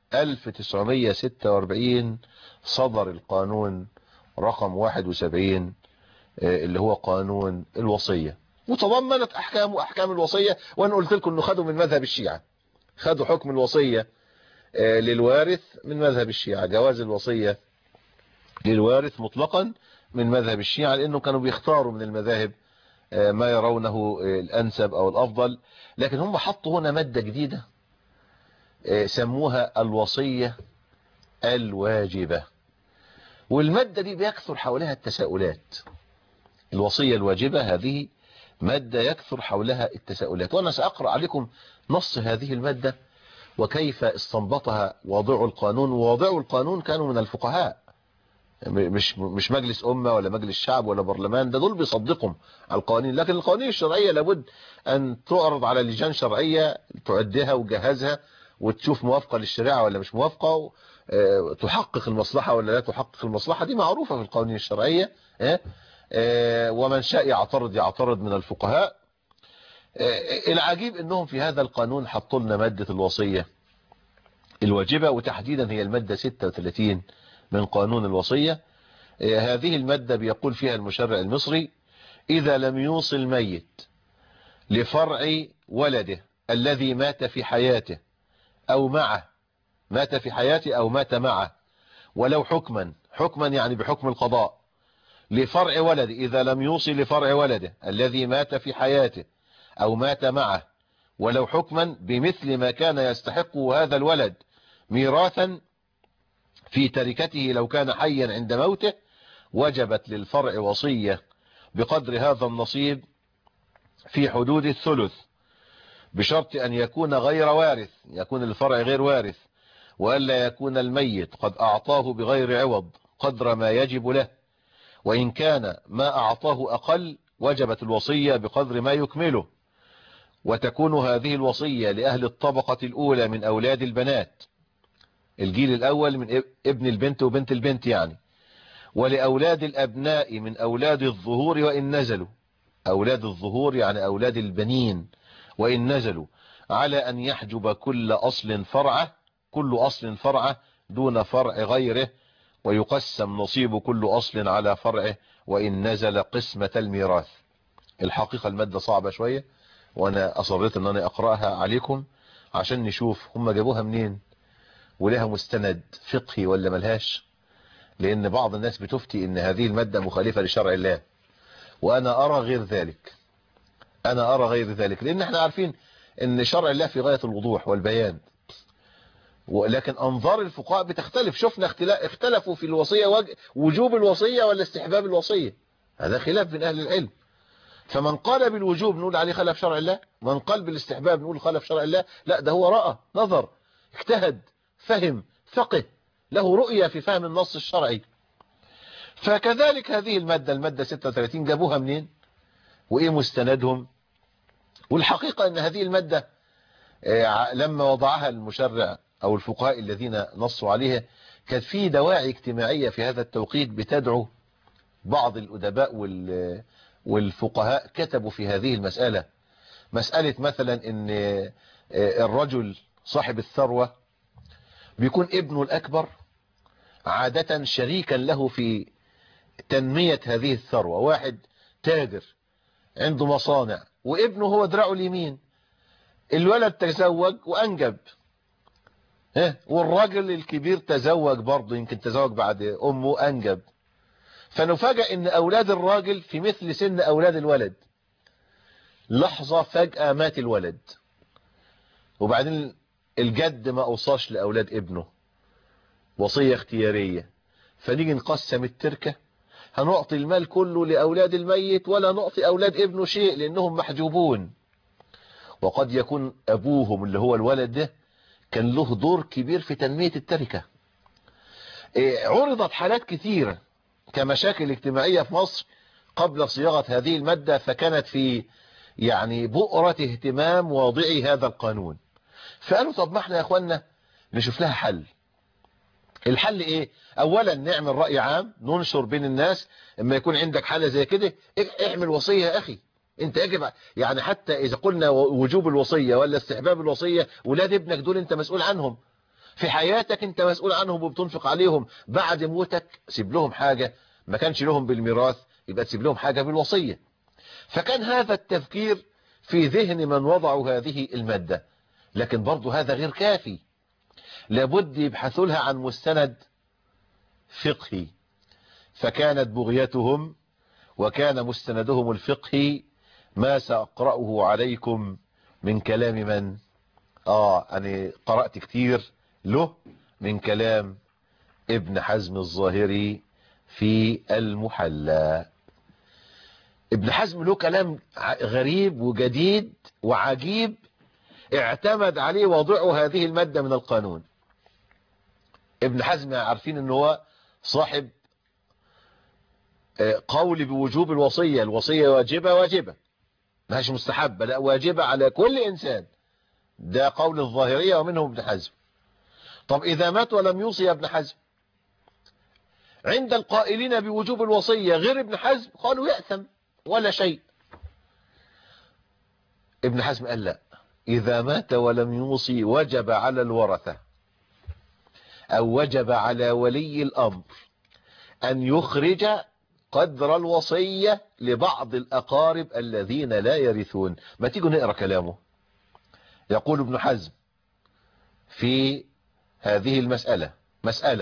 1946 صدر القانون رقم 71 اللي هو قانون الوصية، وتضمنت أحكام الوصية. وأنا قلت لكم أنه خدوا من مذهب الشيعة، خدوا حكم الوصية للوارث من مذهب الشيعة، جواز الوصية للوارث مطلقا من مذهب الشيعة، لأنه كانوا بيختاروا من المذاهب ما يرونه الأنسب أو الأفضل. لكن هم حطوا هنا مادة جديدة سموها الوصية الواجبة، والمادة دي بيكثر حولها التساؤلات. الوصية الواجبة هذه مادة يكثر حولها التساؤلات، وأنا سأقرأ عليكم نص هذه المادة وكيف استنبطها واضعوا القانون. وواضعوا القانون كانوا من الفقهاء، مش مجلس أمة ولا مجلس شعب ولا برلمان، ده دول بيصدقهم على القوانين. لكن القوانين الشرعية لابد أن تعرض على لجان شرعية تعدها وجهزها وتشوف موافقة للشريعة ولا مش موافقة، تحقق المصلحة ولا لا تحقق المصلحة، دي معروفة في القوانين الشرعية. ومن شاء يعترض من الفقهاء. العجيب انهم في هذا القانون حطوا لنا مادة الوصية الواجبة، وتحديدا هي المادة 36 من قانون الوصية. هذه المادة بيقول فيها المشرع المصري: إذا لم يوصي الميت لفرع ولده الذي مات في حياته أو معه، مات في حياته أو مات معه، ولو حكما يعني بحكم القضاء، لفرع ولده، إذا لم يوصي لفرع ولده الذي مات في حياته أو مات معه، ولو حكما بمثل ما كان يستحقه هذا الولد ميراثا في تركته لو كان حيا عند موته، وجبت للفرع وصية بقدر هذا النصيب في حدود الثلث، بشرط أن يكون غير وارث، يكون الفرع غير وارث، وألا يكون الميت قد أعطاه بغير عوض قدر ما يجب له، وإن كان ما أعطاه أقل وجبت الوصية بقدر ما يكمله. وتكون هذه الوصية لأهل الطبقة الأولى من أولاد البنات، الجيل الأول من ابن البنت وبنت البنت يعني، ولأولاد الأبناء من أولاد الظهور وإن نزلوا، أولاد الظهور يعني أولاد البنين وإن نزلوا، على أن يحجب كل أصل فرعه دون فرع غيره، ويقسم نصيب كل أصل على فرعه وإن نزل قسمة الميراث. الحقيقة المادة صعبة شوية، وأنا أصريت أن أنا أقرأها عليكم عشان نشوف هم جابوها منين، ولها مستند فقهي ولا ملهاش، لأن بعض الناس بتفتي أن هذه المادة مخالفة لشرع الله، وأنا أرى غير ذلك، لأن احنا عارفين أن شرع الله في غاية الوضوح والبيان، ولكن أنظار الفقهاء بتختلف. شفنا اختلفوا في الوصية، وجوب الوصية ولا استحباب الوصية، هذا خلاف بين أهل العلم. فمن قال بالوجوب نقول عليه خلف شرع الله، من قال بالاستحباب نقول خلف شرع الله. لا، ده هو رأى نظر، اجتهد، فهم، فقه، له رؤية في فهم النص الشرعي. فكذلك هذه المادة 36 جابوها منين وإيه مستندهم؟ والحقيقة أن هذه المادة لما وضعها المشرع أو الفقهاء الذين نصوا عليها كانت في دواعي اجتماعية في هذا التوقيت بتدعو بعض الأدباء والفقهاء كتبوا في هذه المسألة، مسألة مثلا أن الرجل صاحب الثروة بيكون ابنه الأكبر عادة شريكا له في تنمية هذه الثروة، واحد تاجر عنده مصانع وابنه هو دراعه اليمين، الولد تزوج وأنجب، والراجل الكبير تزوج برضه، يمكن تزوج بعد أمه أنجب، فنفاجأ ان أولاد الراجل في مثل سن أولاد الولد، لحظة فجأة مات الولد، وبعدين الجد ما أوصاش لأولاد ابنه وصية اختيارية، فنيجي نقسم التركة، هنعطي المال كله لأولاد الميت ولا نعطي أولاد ابنه شيء لأنهم محجوبون، وقد يكون أبوهم اللي هو الولد ده كان له دور كبير في تنمية التركة. عرضت حالات كثيرة كمشاكل اجتماعية في مصر قبل صياغة هذه المادة، فكانت في يعني بؤرة اهتمام واضعي هذا القانون، فقالوا طب ما احنا يا اخوانا نشوف لها حل. الحل ايه؟ اولا نعمل رأي عام ننشر بين الناس، اما يكون عندك حالة زي كده اعمل وصية يا اخي، انت يجب يعني حتى اذا قلنا وجوب الوصية ولا استحباب الوصية، ولاد ابنك دول انت مسؤول عنهم في حياتك، انت مسؤول عنهم وبتنفق عليهم، بعد موتك سيب لهم حاجة، ما كانش لهم بالميراث يبقى تسيب لهم حاجة بالوصية. فكان هذا التفكير في ذهن من وضعوا هذه المادة، لكن برضو هذا غير كافي، لابد يبحثوا لها عن مستند فقهي، فكانت بغيتهم وكان مستندهم الفقهي ما سأقرأه عليكم من كلام من أنا قرأت كتير له من كلام ابن حزم الظاهري في المحلى. ابن حزم له كلام غريب وجديد وعجيب اعتمد عليه وضعوا هذه المادة من القانون. ابن حزم عارفين انه هو صاحب قول بوجوب الوصية، الوصية واجبة ماهيش مستحبة، لا واجبة على كل انسان، ده قول الظاهرية ومنهم ابن حزم. طب اذا مات ولم يوصي يا ابن حزم، عند القائلين بوجوب الوصية غير ابن حزم قالوا يأثم ولا شيء. ابن حزم قال لا، إذا مات ولم يوصي وجب على الورثة أو وجب على ولي الأمر أن يخرج قدر الوصية لبعض الأقارب الذين لا يرثون. ما تيجوا نقرأ كلامه. يقول ابن حزم في هذه مسألة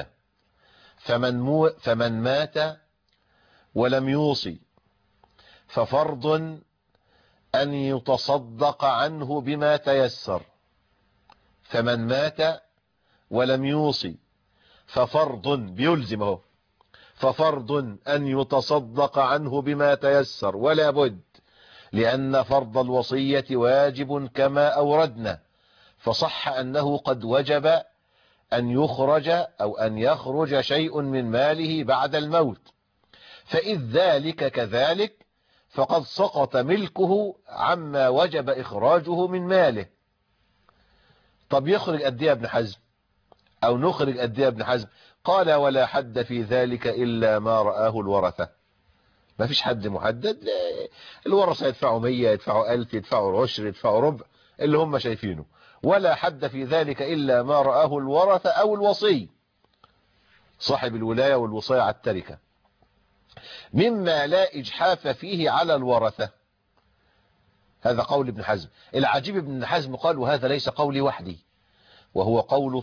فمن مات ولم يوصي ففرض أن يتصدق عنه بما تيسر. فمن مات ولم يوصي ففرض بيلزمه، ففرض أن يتصدق عنه بما تيسر ولا بد، لأن فرض الوصية واجب كما أوردنا، فصح أنه قد وجب أن يخرج أو أن يخرج شيء من ماله بعد الموت، فإذ ذلك كذلك فقد سقط ملكه عما وجب إخراجه من ماله. طب يخرج قد ايه ابن حزم أو نخرج قد ايه ابن حزم؟ قال ولا حد في ذلك إلا ما رآه الورثة. ما فيش حد محدد، الورثة يدفعوا 100 يدفعوا 1000 يدفعوا عشر يدفعوا ربع اللي هم شايفينه، ولا حد في ذلك إلا ما رآه الورثة أو الوصي صاحب الولاية والوصاية على التركة، مما لا إجحاف فيه على الورثة. هذا قول ابن حزم. العجيب ابن حزم قال وهذا ليس قولي وحدي، وهو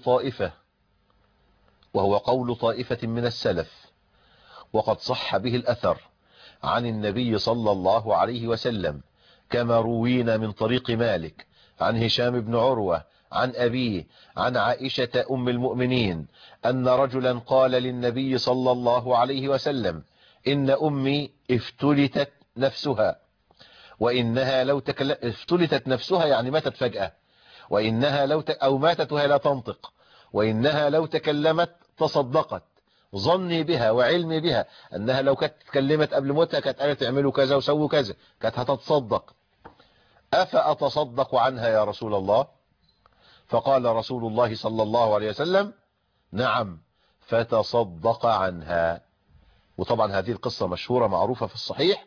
قول طائفة من السلف، وقد صح به الأثر عن النبي صلى الله عليه وسلم، كما روينا من طريق مالك عن هشام بن عروة عن أبيه عن عائشة أم المؤمنين أن رجلا قال للنبي صلى الله عليه وسلم إن أمي افتلتت نفسها، وإنها لو افتلتت نفسها يعني ماتت فجأة، وإنها أو ماتت وهي لا تنطق، وإنها لو تكلمت تصدقت، ظني بها وعلمي بها أنها لو كانت تكلمت قبل موتها كانت قالت اعملوا كذا وسووا كذا، كانت هتتصدق، أفأتصدق عنها يا رسول الله؟ فقال رسول الله صلى الله عليه وسلم نعم فتصدق عنها. وطبعا هذه القصة مشهورة معروفة في الصحيح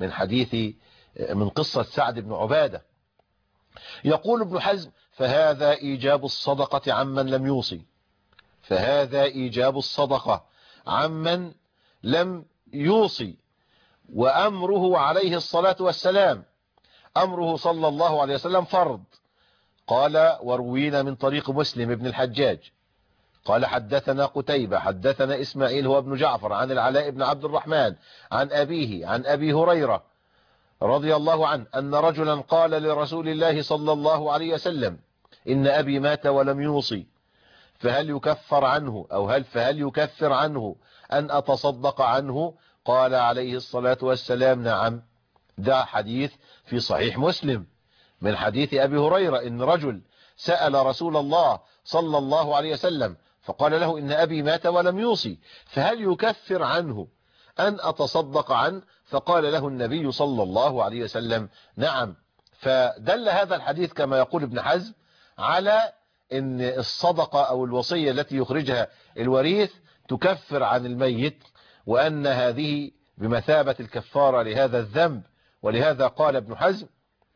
من قصة سعد بن عبادة. يقول ابن حزم فهذا إيجاب الصدقة عمن لم يوصي، فهذا إيجاب الصدقة عمن لم يوصي، وأمره عليه الصلاة والسلام، أمره صلى الله عليه وسلم فرض. قال وروينا من طريق مسلم بن الحجاج قال حدثنا قتيبة حدثنا إسماعيل هو ابن جعفر عن العلاء بن عبد الرحمن عن أبيه عن أبي هريرة رضي الله عنه أن رجلا قال لرسول الله صلى الله عليه وسلم إن أبي مات ولم يوصي فهل يكفر عنه فهل يكفر عنه أن أتصدق عنه؟ قال عليه الصلاة والسلام نعم. ده حديث في صحيح مسلم من حديث أبي هريرة إن رجل سأل رسول الله صلى الله عليه وسلم فقال له إن أبي مات ولم يوصي فهل يكفر عنه أن أتصدق عنه؟ فقال له النبي صلى الله عليه وسلم نعم. فدل هذا الحديث كما يقول ابن حزم على ان الصدقة او الوصية التي يخرجها الوريث تكفر عن الميت، وان هذه بمثابة الكفارة لهذا الذنب. ولهذا قال ابن حزم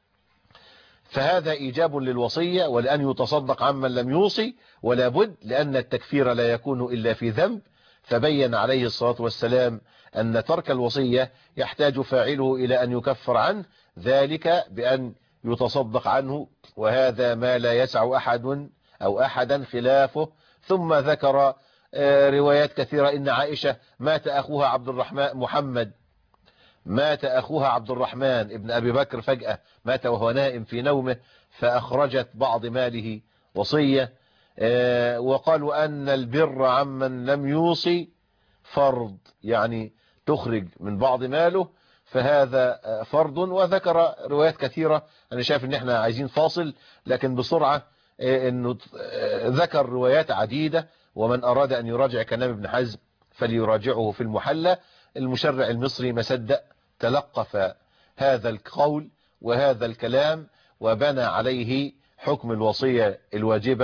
فهذا ايجاب للوصية ولأن يتصدق عمن لم يوصي ولا بد، لأن التكفير لا يكون إلا في ذنب. فبين عليه الصلاة والسلام أن ترك الوصية يحتاج فاعله إلى أن يكفر عنه، ذلك بأن يتصدق عنه، وهذا ما لا يسع أحد أو أحدا خلافه. ثم ذكر روايات كثيرة إن عائشة مات أخوها عبد الرحمن ابن أبي بكر فجأة، مات وهو نائم في نومه فأخرجت بعض ماله وصية. وقالوا أن البر عمن لم يوصي فرض، يعني تخرج من بعض ماله فهذا فرض. وذكر روايات كثيرة. أنا شايف ان احنا عايزين فاصل لكن بسرعة انه ذكر روايات عديدة، ومن أراد أن يراجع كلام ابن حزم فليراجعه في المحلى. المشرع المصري ما صدق، تلقف هذا القول وهذا الكلام وبنى عليه حكم الوصية الواجبة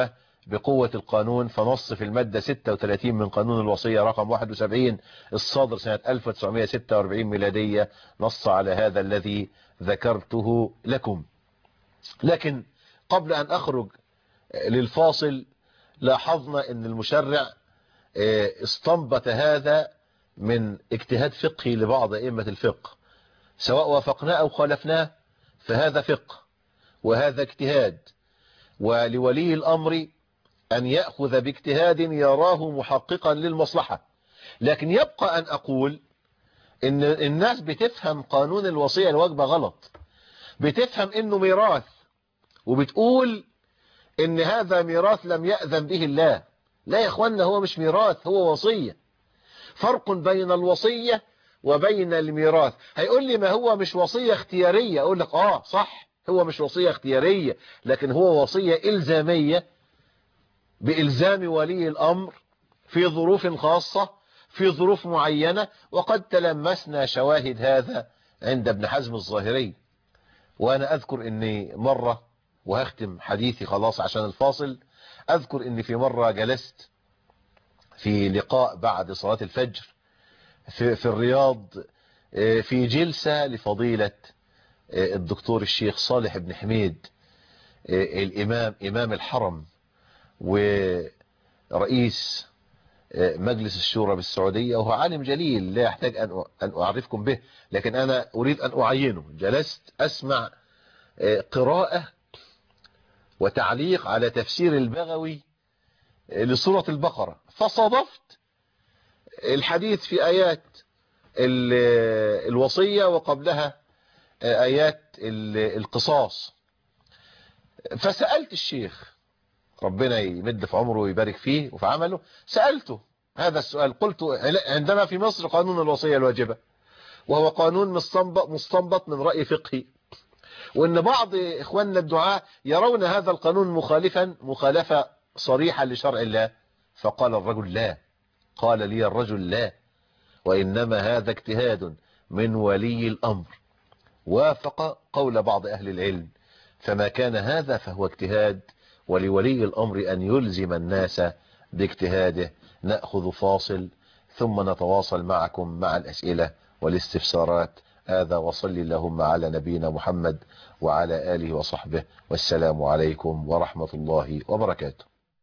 بقوة القانون، فنص في المادة 36 من قانون الوصية رقم 71 الصادر سنة 1946 ميلادية، نص على هذا الذي ذكرته لكم. لكن قبل أن أخرج للفاصل، لاحظنا أن المشرع استنبط هذا من اجتهاد فقهي لبعض أئمة الفقه، سواء وافقناه أو خالفناه فهذا فقه وهذا اجتهاد، ولولي الأمر أن يأخذ باجتهاد يراه محققا للمصلحة. لكن يبقى أن أقول إن الناس بتفهم قانون الوصية الواجبة غلط، بتفهم إنه ميراث، وبتقول إن هذا ميراث لم يأذن به الله. لا يا إخوانا، هو مش ميراث، هو وصية. فرق بين الوصية وبين الميراث. هيقول لي ما هو مش وصية اختيارية، أقول لك صح، هو مش وصية اختيارية، لكن هو وصية إلزامية بإلزام ولي الأمر في ظروف خاصة، في ظروف معينة، وقد تلمسنا شواهد هذا عند ابن حزم الظاهري. وأنا أذكر أني مرة، وهختم حديثي خلاص عشان الفاصل، أذكر أني في مرة جلست في لقاء بعد صلاة الفجر في الرياض، في جلسة لفضيلة الدكتور الشيخ صالح بن حميد، إمام الحرم ورئيس مجلس الشورى بالسعودية، وهو عالم جليل لا يحتاج أن أعرفكم به، لكن أنا أريد أن أعينه. جلست أسمع قراءة وتعليق على تفسير البغوي لسورة البقرة، فصادفت الحديث في آيات الوصية وقبلها آيات القصاص. فسألت الشيخ، ربنا يمد في عمره ويبارك فيه وفي عمله، سألته هذا السؤال، قلت عندنا في مصر قانون الوصية الواجبة، وهو قانون مستنبط من رأي فقهي، وإن بعض إخواننا الدعاة يرون هذا القانون مخالفة صريحة لشرع الله. فقال الرجل لا، قال لي الرجل لا، وإنما هذا اجتهاد من ولي الأمر وافق قول بعض أهل العلم، فما كان هذا فهو اجتهاد، ولولي الأمر أن يلزم الناس باجتهاده. نأخذ فاصل ثم نتواصل معكم مع الأسئلة والاستفسارات. هذا وصلي اللهم على نبينا محمد وعلى آله وصحبه، والسلام عليكم ورحمة الله وبركاته.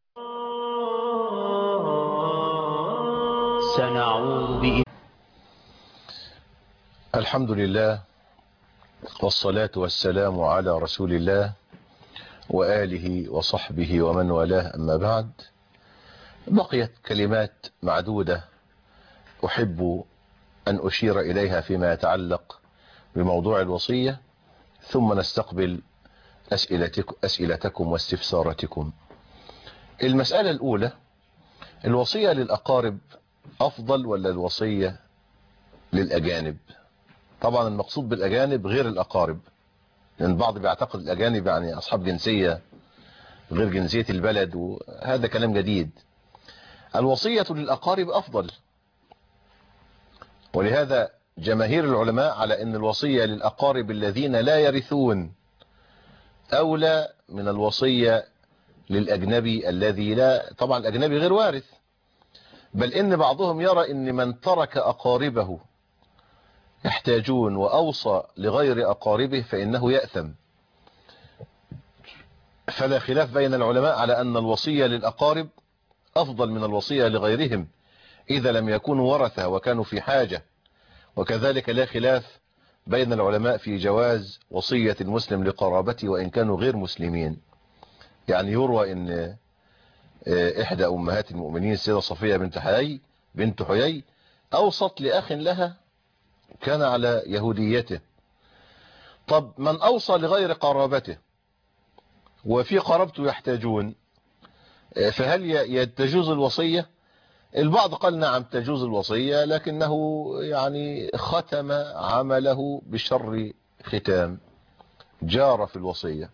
سنعود الحمد لله، والصلاة والسلام على رسول الله وآله وصحبه ومن والاه، أما بعد. بقيت كلمات معدودة أحب أن أشير إليها فيما يتعلق بموضوع الوصية، ثم نستقبل أسئلتكم واستفساراتكم. المسألة الأولى: الوصية للأقارب أفضل ولا الوصية للأجانب؟ طبعا المقصود بالأجانب غير الأقارب، لأن البعض بيعتقد الأجانب يعني أصحاب جنسية غير جنسية البلد، وهذا كلام جديد. الوصية للأقارب أفضل، ولهذا جماهير العلماء على أن الوصية للأقارب الذين لا يرثون أولى من الوصية للأجنبي الذي لا، طبعا الأجنبي غير وارث، بل إن بعضهم يرى أن من ترك أقاربه يحتاجون وأوصى لغير أقاربه فإنه يأثم. فلا خلاف بين العلماء على أن الوصية للأقارب أفضل من الوصية لغيرهم إذا لم يكونوا ورثة وكانوا في حاجة. وكذلك لا خلاف بين العلماء في جواز وصية المسلم لقرابته وإن كانوا غير مسلمين. يعني يروى أن إحدى أمهات المؤمنين السيدة صفية بنت حيي أوصت لأخ لها كان على يهوديته. طب من أوصى لغير قرابته وفي قرابته يحتاجون، فهل تجوز الوصية؟ البعض قال نعم تجوز الوصية، لكنه يعني ختم عمله بشر ختام، جار في الوصية.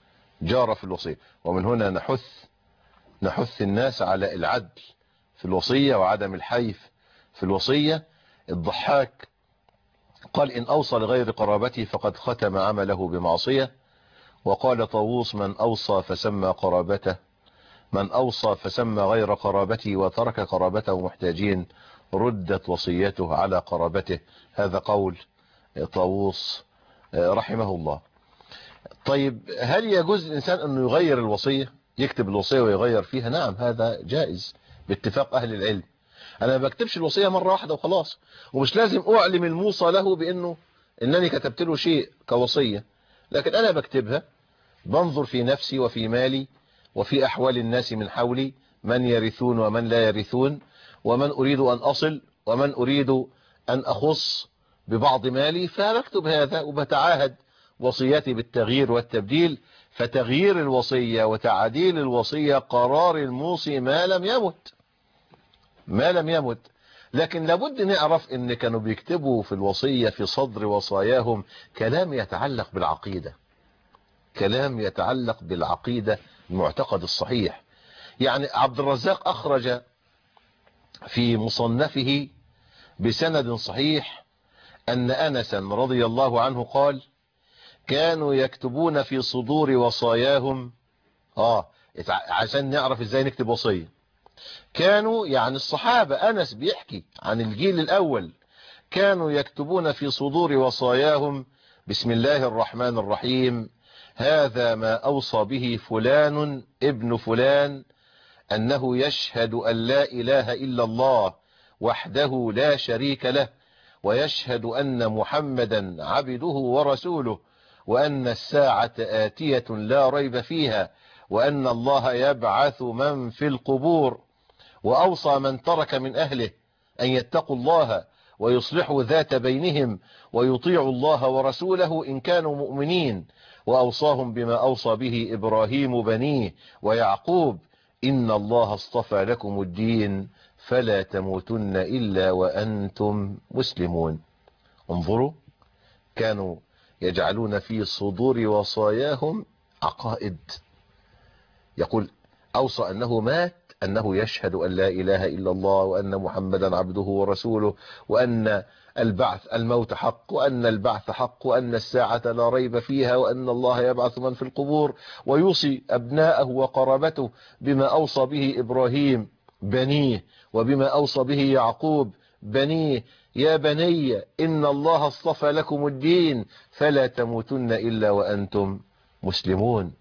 ومن هنا نحث الناس على العدل في الوصية وعدم الحيف في الوصية. الضحاك قال إن أوصى لغير قرابته فقد ختم عمله بمعصية. وقال طاووس من أوصى فسمى قرابته من أوصى فسمى غير قرابته وترك قرابته محتاجين ردت وصيته على قرابته. هذا قول طاووس رحمه الله. طيب هل يجوز الإنسان أنه يغير الوصية، يكتب الوصية ويغير فيها؟ نعم هذا جائز باتفاق أهل العلم. أنا ما بكتبش الوصية مرة واحدة وخلاص، ومش لازم أعلم الموصى له بأنه إنني كتبت له شيء كوصية، لكن أنا بكتبها بنظر في نفسي وفي مالي وفي أحوال الناس من حولي، من يرثون ومن لا يرثون، ومن أريد أن أصل ومن أريد أن أخص ببعض مالي، فبكتب هذا وبتعاهد وصيتي بالتغيير والتبديل. فتغيير الوصية وتعديل الوصية قرار الموصي ما لم يمت، ما لم يمت. لكن لابد نعرف ان كانوا بيكتبوا في الوصية في صدر وصاياهم كلام يتعلق بالعقيدة، كلام يتعلق بالعقيدة، المعتقد الصحيح. يعني عبد الرزاق أخرج في مصنفه بسند صحيح أن أنسا رضي الله عنه قال: كانوا يكتبون في صدور وصاياهم، عشان نعرف ازاي نكتب وصية. كانوا يعني الصحابة، أنس بيحكي عن الجيل الأول، كانوا يكتبون في صدور وصاياهم: بسم الله الرحمن الرحيم، هذا ما أوصى به فلان ابن فلان، أنه يشهد أن لا إله إلا الله وحده لا شريك له، ويشهد أن محمدا عبده ورسوله، وأن الساعة آتية لا ريب فيها، وأن الله يبعث من في القبور، وأوصى من ترك من أهله أن يتقوا الله ويصلحوا ذات بينهم ويطيعوا الله ورسوله إن كانوا مؤمنين، وأوصاهم بما أوصى به إبراهيم بنيه ويعقوب، إن الله اصطفى لكم الدين فلا تموتن إلا وأنتم مسلمون. انظروا، كانوا يجعلون في صدور وصاياهم عقائد. يقول أوصى أنه مات أنه يشهد أن لا إله إلا الله وأن محمدا عبده ورسوله، وأن الموت حق، وأن البعث حق، وأن الساعة لا ريب فيها، وأن الله يبعث من في القبور، ويوصي أبناءه وقرابته بما أوصى به إبراهيم بنيه، وبما أوصى به يعقوب بنيه: يا بني إن الله اصطفى لكم الدين فلا تموتن إلا وأنتم مسلمون.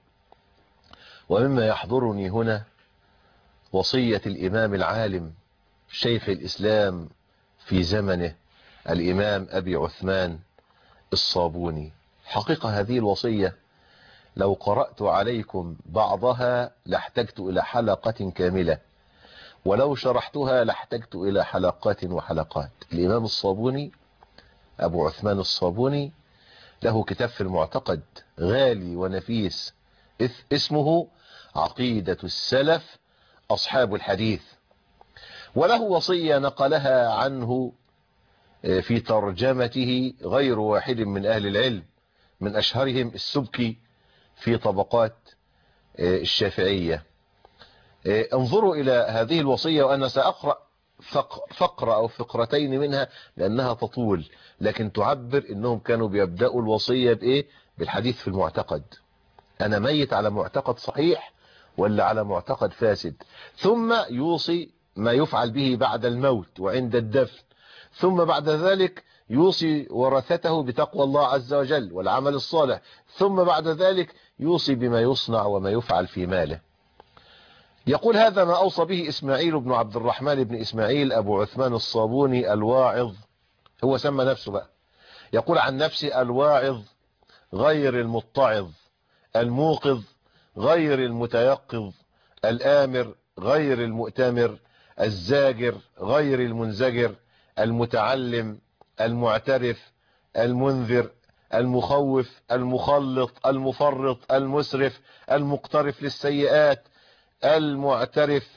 ومما يحضرني هنا وصية الإمام العالم شيخ الإسلام في زمنه الإمام أبي عثمان الصابوني. حقيقة هذه الوصية لو قرأت عليكم بعضها لاحتجت إلى حلقة كاملة، ولو شرحتها لاحتجت إلى حلقات وحلقات. الإمام الصابوني أبو عثمان الصابوني له كتاب في المعتقد غالي ونفيس اسمه عقيدة السلف أصحاب الحديث، وله وصية نقلها عنه في ترجمته غير واحد من أهل العلم، من أشهرهم السبكي في طبقات الشافعية. انظروا إلى هذه الوصية، وأنا سأقرأ فقرة أو فقرتين منها لأنها تطول، لكن تعبر أنهم كانوا بيبدأوا الوصية بإيه؟ بالحديث في المعتقد. أنا ميت على معتقد صحيح ولا على معتقد فاسد؟ ثم يوصي ما يفعل به بعد الموت وعند الدفن، ثم بعد ذلك يوصي ورثته بتقوى الله عز وجل والعمل الصالح، ثم بعد ذلك يوصي بما يصنع وما يفعل في ماله. يقول: هذا ما أوصى به إسماعيل بن عبد الرحمن بن إسماعيل أبو عثمان الصابوني الواعظ. هو سمى نفسه بقى، يقول عن نفسه: الواعظ غير المتعظ، الموقظ غير المتيقظ، الآمر غير المؤتمر، الزاجر غير المنزجر، المتعلم، المعترف، المنذر، المخوف، المخلط، المفرط، المسرف، المقترف للسيئات، المعترف،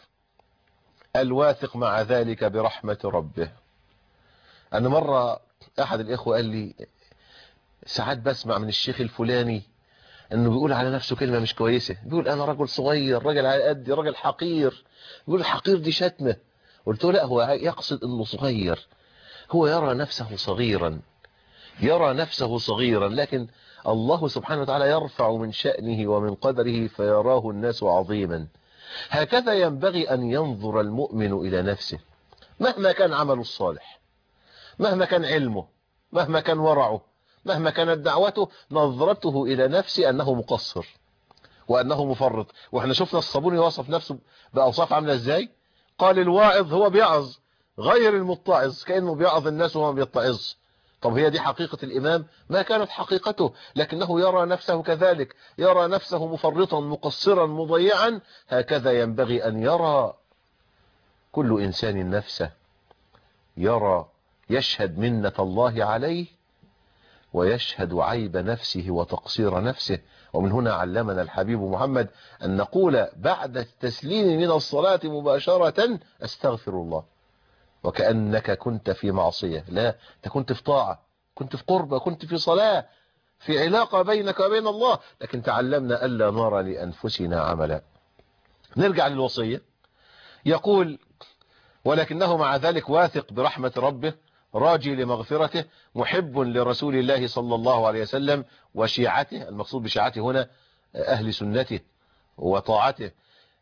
الواثق مع ذلك برحمة ربه. أنا مرة أحد الإخوة قال لي: ساعات بسمع من الشيخ الفلاني انه بيقول على نفسه كلمة مش كويسة، بيقول انا رجل صغير، رجل على قدي، رجل حقير. بيقول الحقير دي شتمة. قلت له: لا، هو يقصد انه صغير، هو يرى نفسه صغيرا، يرى نفسه صغيرا، لكن الله سبحانه وتعالى يرفع من شأنه ومن قدره فيراه الناس عظيما. هكذا ينبغي أن ينظر المؤمن إلى نفسه، مهما كان عمله الصالح، مهما كان علمه، مهما كان ورعه، مهما كانت دعوته، نظرته إلى نفسه أنه مقصر وأنه مفرط. وإحنا شفنا الصابوني وصف نفسه بأوصاف عاملة إزاي. قال الواعظ هو بيعظ غير المتعظ، كأنه بيعظ الناس وهو بيتعظ. طب هي دي حقيقة الإمام؟ ما كانت حقيقته، لكنه يرى نفسه كذلك، يرى نفسه مفرطا مقصرا مضيعا. هكذا ينبغي أن يرى كل إنسان نفسه، يرى يشهد منة الله عليه ويشهد عيب نفسه وتقصير نفسه. ومن هنا علمنا الحبيب محمد أن نقول بعد التسليم من الصلاة مباشرة استغفر الله، وكأنك كنت في معصية. لا، انت كنت في طاعة، كنت في قربة، كنت في صلاة، في علاقة بينك وبين الله، لكن تعلمنا ألا نرى لأنفسنا عملا. نرجع للوصية. يقول ولكنه مع ذلك واثق برحمة ربه، راجي لمغفرته، محب لرسول الله صلى الله عليه وسلم وشيعته. المقصود بشيعته هنا أهل سنته وطاعته،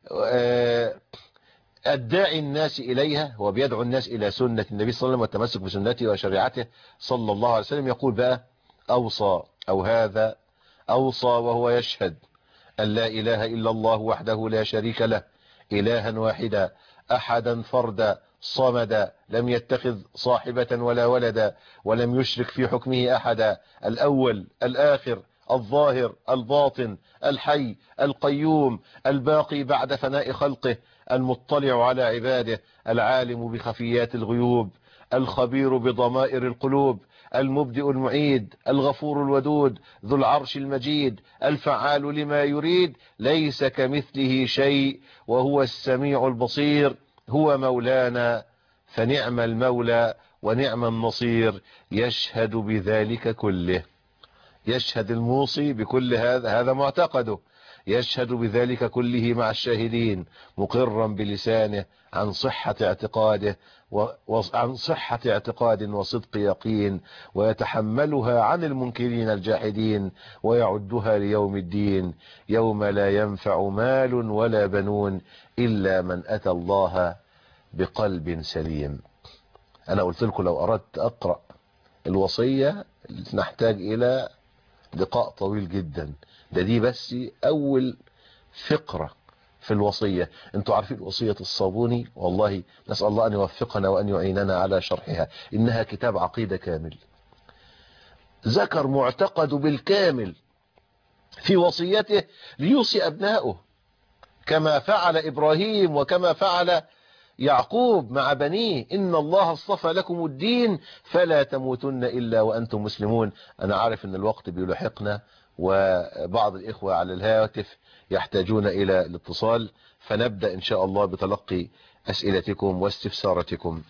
الداعي الناس إليها، هو بيدعو الناس إلى سنة النبي صلى الله عليه وسلم والتمسك بسنته وشريعته صلى الله عليه وسلم. يقول بقى أوصى، أو هذا أوصى وهو يشهد أن لا إله إلا الله وحده لا شريك له، إلها واحدا أحدا فردا صمدا، لم يتخذ صاحبة ولا ولدا، ولم يشرك في حكمه أحدا، الأول الآخر الظاهر الباطن الحي القيوم الباقي بعد فناء خلقه، المطلع على عباده، العالم بخفيات الغيوب، الخبير بضمائر القلوب، المبدئ المعيد، الغفور الودود، ذو العرش المجيد، الفعال لما يريد، ليس كمثله شيء وهو السميع البصير، هو مولانا فنعم المولى ونعم النصير. يشهد بذلك كله، يشهد الموصي بكل هذا معتقده، يشهد بذلك كله مع الشاهدين، مقرا بلسانه عن صحة اعتقاده وعن صحة اعتقاد وصدق يقين، ويتحملها عن المنكرين الجاحدين، ويعدها ليوم الدين، يوم لا ينفع مال ولا بنون إلا من أتى الله بقلب سليم. أنا قلت لكم لو أردت أقرأ الوصية نحتاج إلى لقاء طويل جدا، دي بس أول فقرة في الوصية. انتوا عارفين وصية الصابوني، والله نسأل الله أن يوفقنا وأن يعيننا على شرحها. إنها كتاب عقيدة كامل، ذكر معتقد بالكامل في وصيته ليوصي أبنائه، كما فعل إبراهيم وكما فعل يعقوب مع بنيه، إن الله اصطفى لكم الدين فلا تموتن إلا وأنتم مسلمون. أنا عارف أن الوقت بيلحقنا وبعض الإخوة على الهاتف يحتاجون إلى الاتصال، فنبدأ إن شاء الله بتلقي أسئلتكم واستفساراتكم.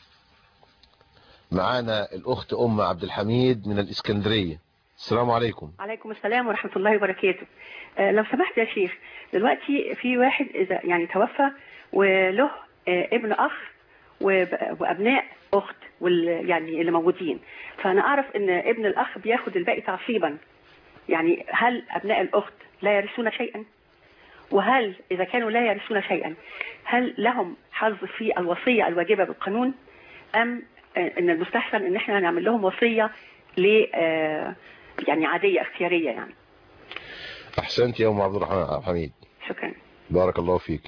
معانا الأخت أم عبد الحميد من الإسكندرية. السلام عليكم. عليكم السلام ورحمة الله وبركاته. لو سمحت يا شيخ، دلوقتي في واحد إذا يعني توفى وله ابن أخ وأبناء أخت يعني اللي موجودين، فأنا أعرف إن ابن الأخ بياخد الباقي تعصيبا، يعني هل أبناء الأخت لا يرثون شيئا؟ وهل إذا كانوا لا يرثون شيئا هل لهم حظ في الوصية الواجبة بالقانون، أم إن المستحسن إن إحنا نعمل لهم وصية يعني عادية اختيارية يعني؟ أحسنت يا أم عبد الحميد، شكرا، بارك الله فيك.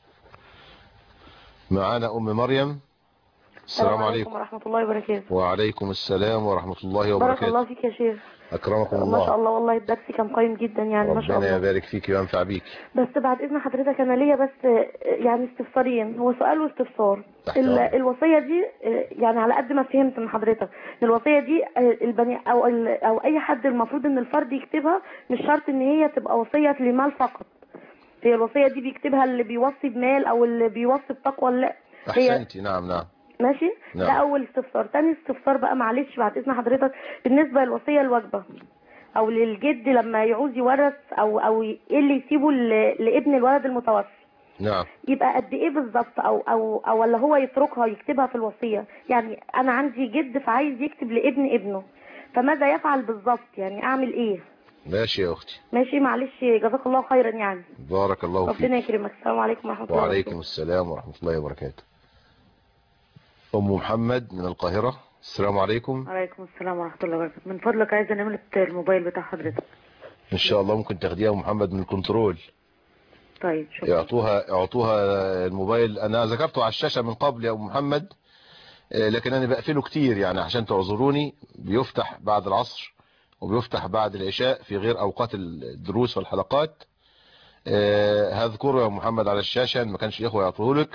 معانا أم مريم. السلام عليكم ورحمة الله وبركاته. وعليكم السلام ورحمة الله وبركاته. بارك الله فيك يا شيخ. أكرمكم الله. ما شاء الله، والله الدرس كان قيم جدا يعني، ما شاء الله. ربنا يبارك فيك وينفع بيك. بس بعد إذن حضرتك أنا ليا بس يعني استفسارين، هو سؤال واستفسار. الوصية دي يعني على قد ما فهمت من حضرتك، الوصية دي البني أو أي حد المفروض إن الفرد يكتبها، مش شرط إن هي تبقى وصية لمال فقط. هي الوصية دي بيكتبها اللي بيوصي بمال أو اللي بيوصي بتقوى. لا أحسنتي، نعم نعم ماشي. نعم. ده اول استفسار. تاني استفسار بقى معلش بعد اذن حضرتك، بالنسبه للوصيه الواجبه او للجد لما يعوز يورث او ايه اللي يسيبه لابن الولد المتوفي، نعم، يبقى قد ايه بالظبط او ولا هو يتركها يكتبها في الوصيه؟ يعني انا عندي جد فعايز يكتب لابن ابنه، فماذا يفعل بالظبط؟ يعني اعمل ايه؟ ماشي يا أختي. ماشي معلش، جزاك الله خيرا يعني. بارك الله فيك. ربنا يكرمك. السلام عليكم ورحمة الله وبركاته. وعليكم السلام ورحمة الله وبركاته. أم محمد من القاهرة، السلام عليكم. وعليكم السلام ورحمة الله وبركاته. من فضلك عايزة نمرة الموبايل بتاع حضرتك. إن شاء الله ممكن تاخديها أم محمد من الكنترول. طيب شكرا. اعطوها الموبايل. أنا ذكرته على الشاشة من قبل يا أم محمد، لكن أنا بقفله كتير يعني عشان تعذروني. بيفتح بعد العصر وبيفتح بعد العشاء في غير أوقات الدروس والحلقات. هذكره يا محمد على الشاشة، ما كانش الإخوة يعطوه لك.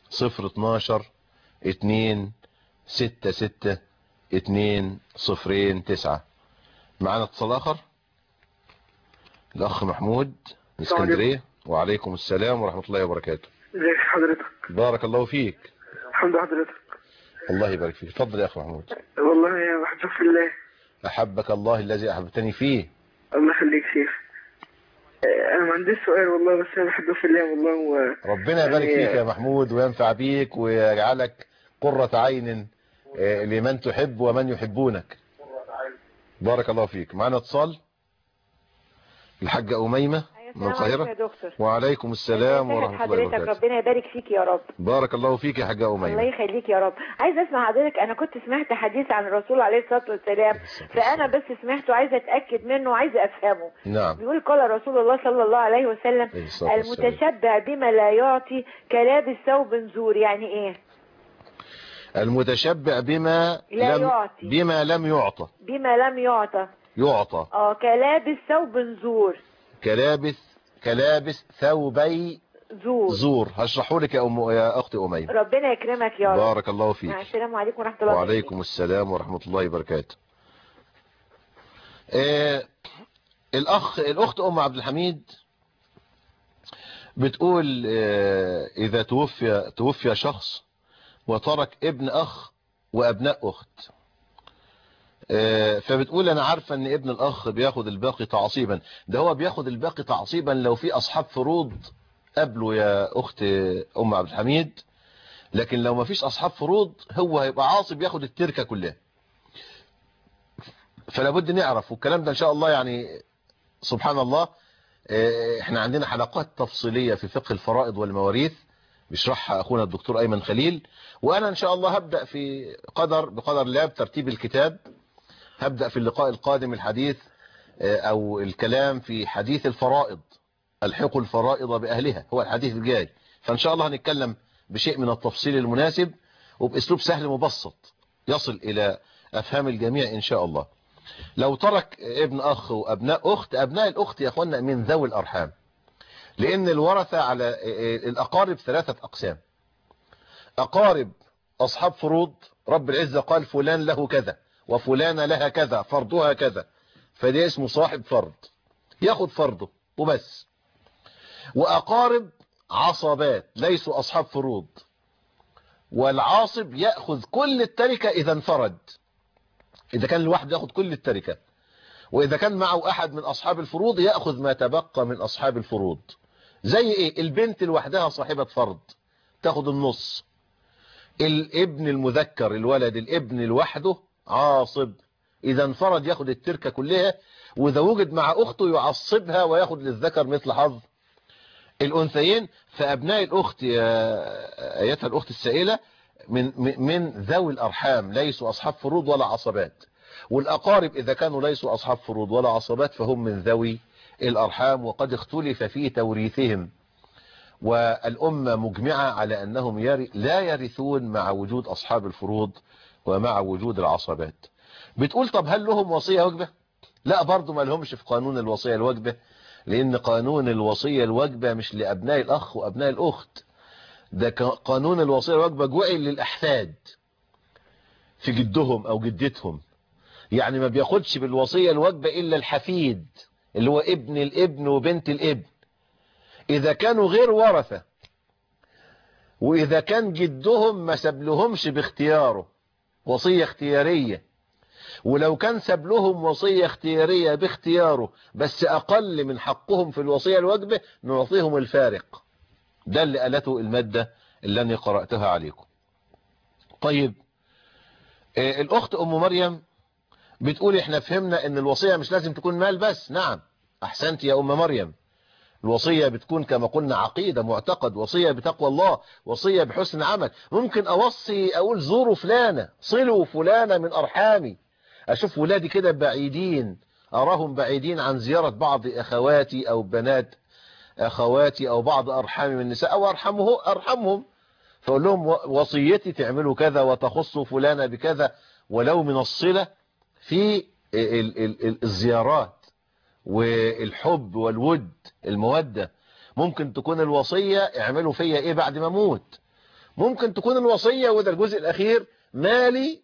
012-266-209. معنا اتصال آخر، الأخ محمود من اسكندرية. وعليكم السلام ورحمة الله وبركاته. ازيك حضرتك؟ بارك الله فيك. الحمد لله حضرتك. الله يبارك فيك. اتفضل يا أخ محمود. والله يا بحبك في الله. أحبك الله الذي أحببتني فيه. الله يخليك شيخ. انا ما عنديش سؤال والله، بس انا بحبه في الله والله. ربنا يبارك فيك يا محمود وينفع بيك ويجعلك قرة عين لمن تحب ومن يحبونك. بارك الله فيك. معنا اتصال، الحاجة أميمة من القاهرة. وعليكم السلام ورحمة الله وبركاته. ربنا يبارك فيك يا رب. بارك الله فيك يا حاجة أميمة. الله يخليك يا رب. عايز اسمع حضرتك، انا كنت سمعت حديث عن الرسول عليه الصلاة والسلام، فانا بس سمعته عايزة اتأكد منه وعايزة افهمه. نعم. بيقول قال رسول الله صلى الله عليه وسلم: المتشبع بما لا يعطي كلابس ثوب زور. يعني ايه المتشبع بما لا يعطي؟ بما لم يعطى. بما لم يعطى. يعطى. كلابس ثوب زور. كلابس ثوبي زور. هشرحه لك يا اختي أميمة. ربنا يكرمك يا رب. بارك الله فيك. السلام عليكم ورحمة الله وبركاته. وعليكم السلام ورحمة الله وبركاته. الأخت أم عبد الحميد بتقول إذا توفي شخص وترك ابن أخ وأبناء أخت، فبتقول أنا عارفة أن ابن الأخ بياخد الباقي تعصيبا. ده هو بياخد الباقي تعصيبا لو في أصحاب فروض قبله يا أخت أم عبد الحميد، لكن لو ما فيش أصحاب فروض هو هيبقى عاصب ياخد التركة كلها. فلابد نعرف، والكلام ده إن شاء الله يعني سبحان الله احنا عندنا حلقات تفصيلية في فقه الفرائض والمواريث بيشرحها أخونا الدكتور أيمن خليل، وأنا إن شاء الله هبدأ بقدر الله بترتيب الكتاب. هبدأ في اللقاء القادم الحديث أو الكلام في حديث الفرائض، الحقوا الفرائض بأهلها، هو الحديث الجاي. فإن شاء الله هنتكلم بشيء من التفصيل المناسب وبأسلوب سهل مبسط يصل إلى أفهام الجميع إن شاء الله. لو ترك ابن أخ وأبناء أخت، أبناء الأخت يا أخوانا من ذوي الأرحام، لأن الورثة على الأقارب 3 أقسام. أقارب أصحاب فروض، رب العزة قال فلان له كذا وفلان لها كذا فرضها كذا، فده اسمه صاحب فرض ياخد فرضه وبس. وأقارب عصبات ليسوا أصحاب فروض، والعاصب يأخذ كل التركة إذا انفرد، إذا كان لوحده يأخذ كل التركة، وإذا كان معه أحد من أصحاب الفروض يأخذ ما تبقى من أصحاب الفروض. زي إيه؟ البنت لوحدها صاحبة فرض تأخذ النص. الابن المذكر الولد الابن لوحده عاصب، إذا انفرد يأخذ التركة كلها، وإذا وجد مع أخته يعصبها ويأخذ للذكر مثل حظ الأنثيين. فأبناء الأخت يا أيتها الأخت السائلة من ذوي الأرحام، ليسوا أصحاب فروض ولا عصبات. والأقارب إذا كانوا ليسوا أصحاب فروض ولا عصبات فهم من ذوي الأرحام، وقد اختلف في توريثهم، والأمة مجمعة على أنهم لا يرثون مع وجود أصحاب الفروض ومع وجود العصبات. بتقول طب هل لهم وصية واجبة؟ لا، برضو ما لهمش في قانون الوصية الواجبة، لأن قانون الوصية الواجبة مش لأبناء الأخ وأبناء الأخت، ده قانون الوصية الواجبة جعل للأحفاد في جدهم أو جدتهم. يعني ما بياخدش بالوصية الواجبة إلا الحفيد اللي هو ابن الابن وبنت الابن، إذا كانوا غير ورثة، وإذا كان جدهم ما سبلهمش باختياره وصية اختيارية، ولو كان سبلهم وصية اختيارية باختياره بس أقل من حقهم في الوصية الواجبة نعطيهم الفارق. ده اللي قالته المادة اللي أنا قرأتها عليكم. طيب الأخت أم مريم بتقول احنا فهمنا ان الوصية مش لازم تكون مال بس. نعم احسنت يا ام مريم، الوصية بتكون كما قلنا عقيدة، معتقد، وصية بتقوى الله، وصية بحسن عمل. ممكن اوصي اقول زوروا فلانة، صلوا فلانة من ارحامي، اشوف ولادي كده بعيدين، اراهم بعيدين عن زيارة بعض اخواتي او بنات اخواتي او بعض ارحامي من النساء او ارحمهم، فاقول لهم وصيتي تعملوا كذا وتخصوا فلانة بكذا، ولو من الصلة في الزيارات والحب والود المودة. ممكن تكون الوصية اعملوا فيا ايه بعد ما اموت. ممكن تكون الوصية، وده الجزء الاخير، مالي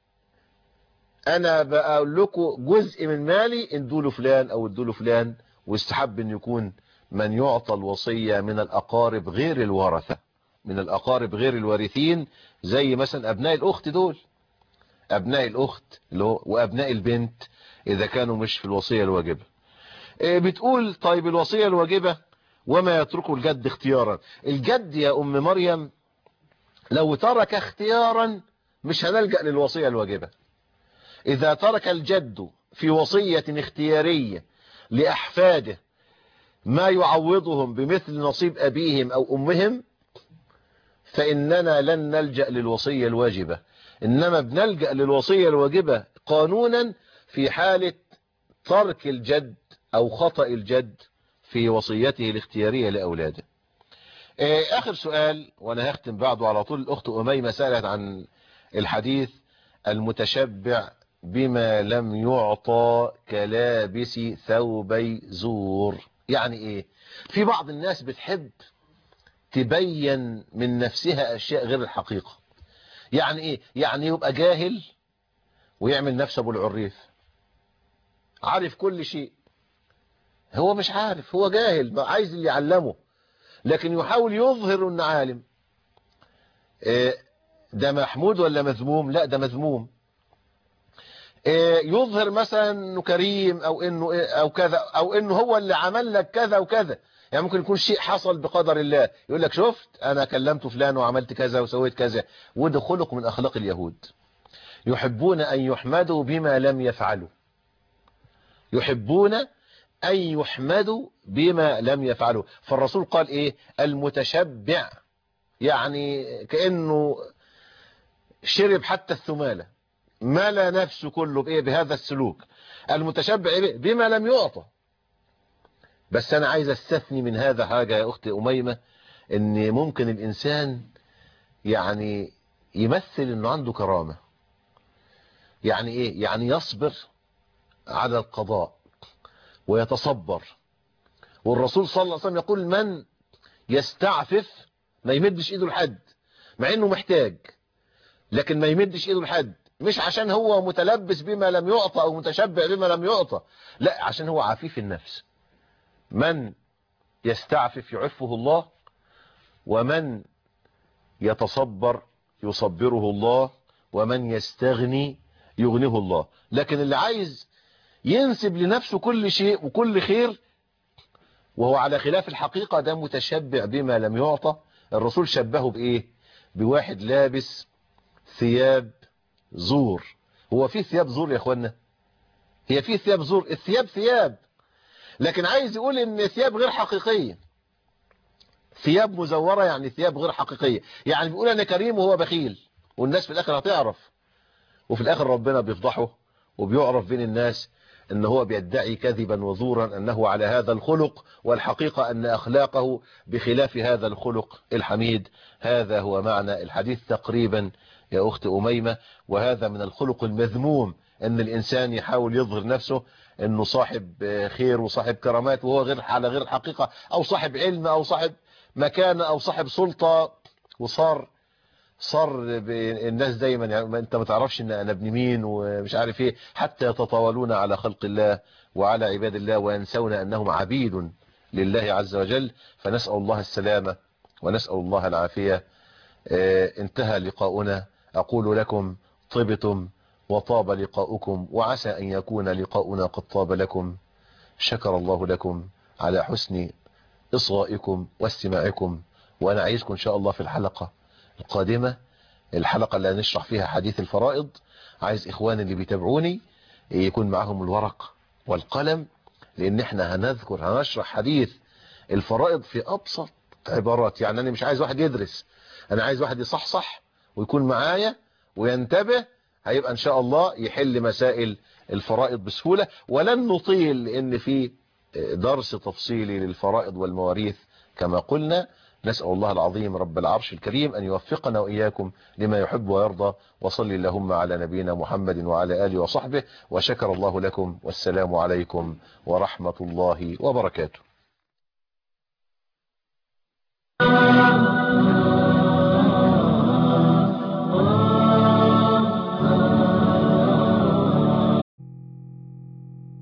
انا بقول لكم جزء من مالي ادوا له فلان او ادوا له فلان. واستحب ان يكون من يعطى الوصية من الاقارب غير الورثة، من الاقارب غير الوارثين، زي مثلا ابناء الاخت دول، ابناء الاخت وابناء البنت اذا كانوا مش في الوصية الواجبة. بتقول طيب الوصية الواجبة وما يتركه الجد اختيارا. الجد يا ام مريم لو ترك اختيارا مش هنلجأ للوصية الواجبة. اذا ترك الجد في وصية اختيارية لاحفاده ما يعوضهم بمثل نصيب ابيهم او امهم، فاننا لن نلجأ للوصية الواجبة، انما بنلجأ للوصية الواجبة قانونا في حالة ترك الجد او خطأ الجد في وصيته الاختيارية لاولاده. اخر سؤال وانا هختم بعده على طول. الاخت اميمة سألت عن الحديث المتشبع بما لم يعطى كلابس ثوبي زور. يعني ايه؟ في بعض الناس بتحب تبين من نفسها اشياء غير الحقيقة. يعني ايه؟ يعني يبقى جاهل ويعمل نفسه ابو العريف، عارف كل شيء، هو مش عارف، هو جاهل، عايز اللي يعلمه، لكن يحاول يظهر انه عالم. ده محمود ولا مذموم؟ لا ده مذموم. يظهر مثلا انه كريم او انه او كذا، او انه هو اللي عمل لك كذا وكذا. يعني ممكن يكون شيء حصل بقدر الله، يقول لك شفت انا كلمت فلان وعملت كذا وسويت كذا. وده خلق من اخلاق اليهود، يحبون ان يحمدوا بما لم يفعلوا، يحبون أن يحمدوا بما لم يفعلوا. فالرسول قال إيه؟ المتشبع، يعني كأنه شرب حتى الثمالة، ملا نفسه كله بإيه؟ بهذا السلوك. المتشبع إيه؟ بما لم يعطى. بس أنا عايز استثني من هذا حاجة يا أختي أميمة، إن ممكن الإنسان يعني يمثل إنه عنده كرامة. يعني إيه؟ يعني يصبر على القضاء ويتصبر. والرسول صلى الله عليه وسلم يقول من يستعفف ما يمدش ايده لحد، مع انه محتاج، لكن ما يمدش ايده لحد، مش عشان هو متلبس بما لم يعطى او متشبع بما لم يعطى، لا عشان هو عفيف النفس. من يستعفف يعفه الله، ومن يتصبر يصبره الله، ومن يستغني يغنيه الله. لكن اللي عايز ينسب لنفسه كل شيء وكل خير وهو على خلاف الحقيقة، ده متشبع بما لم يعطى. الرسول شبهه بإيه؟ بواحد لابس ثياب زور. هو في ثياب زور يا اخوانا؟ هي في ثياب زور؟ الثياب ثياب، لكن عايز يقول ان ثياب غير حقيقية، ثياب مزورة، يعني ثياب غير حقيقية. يعني بيقول انا كريم وهو بخيل، والناس في الاخر هتعرف، وفي الاخر ربنا بيفضحه وبيعرف بين الناس ان هو بيدعي كذبا وزورا انه على هذا الخلق، والحقيقة ان اخلاقه بخلاف هذا الخلق الحميد. هذا هو معنى الحديث تقريبا يا اخت اميمة. وهذا من الخلق المذموم، ان الانسان يحاول يظهر نفسه انه صاحب خير وصاحب كرامات وهو غير على غير الحقيقة، او صاحب علم او صاحب مكانة او صاحب سلطة، وصار الناس دايما يعني انت ما تعرفش ان انا ابن مين ومش عارف ايه، حتى يتطاولون على خلق الله وعلى عباد الله وينسون انهم عبيد لله عز وجل. فنسأل الله السلامة ونسأل الله العافية. انتهى لقاؤنا. اقول لكم طبتم وطاب لقاؤكم، وعسى ان يكون لقاؤنا قد طاب لكم. شكر الله لكم على حسن اصغائكم واستماعكم، وانا عايزكم ان شاء الله في الحلقة القادمة، الحلقة اللي هنشرح فيها حديث الفرائض، عايز اخواني اللي بيتابعوني يكون معهم الورق والقلم، لان احنا هنشرح حديث الفرائض في ابسط عبارات. يعني انا مش عايز واحد يدرس، انا عايز واحد يصحصح ويكون معايا وينتبه، هيبقى ان شاء الله يحل مسائل الفرائض بسهولة. ولن نطيل لان في درس تفصيلي للفرائض والمواريث كما قلنا. نسأل الله العظيم رب العرش الكريم أن يوفقنا وإياكم لما يحب ويرضى. وصل اللهم على نبينا محمد وعلى آله وصحبه، وشكر الله لكم، والسلام عليكم ورحمة الله وبركاته.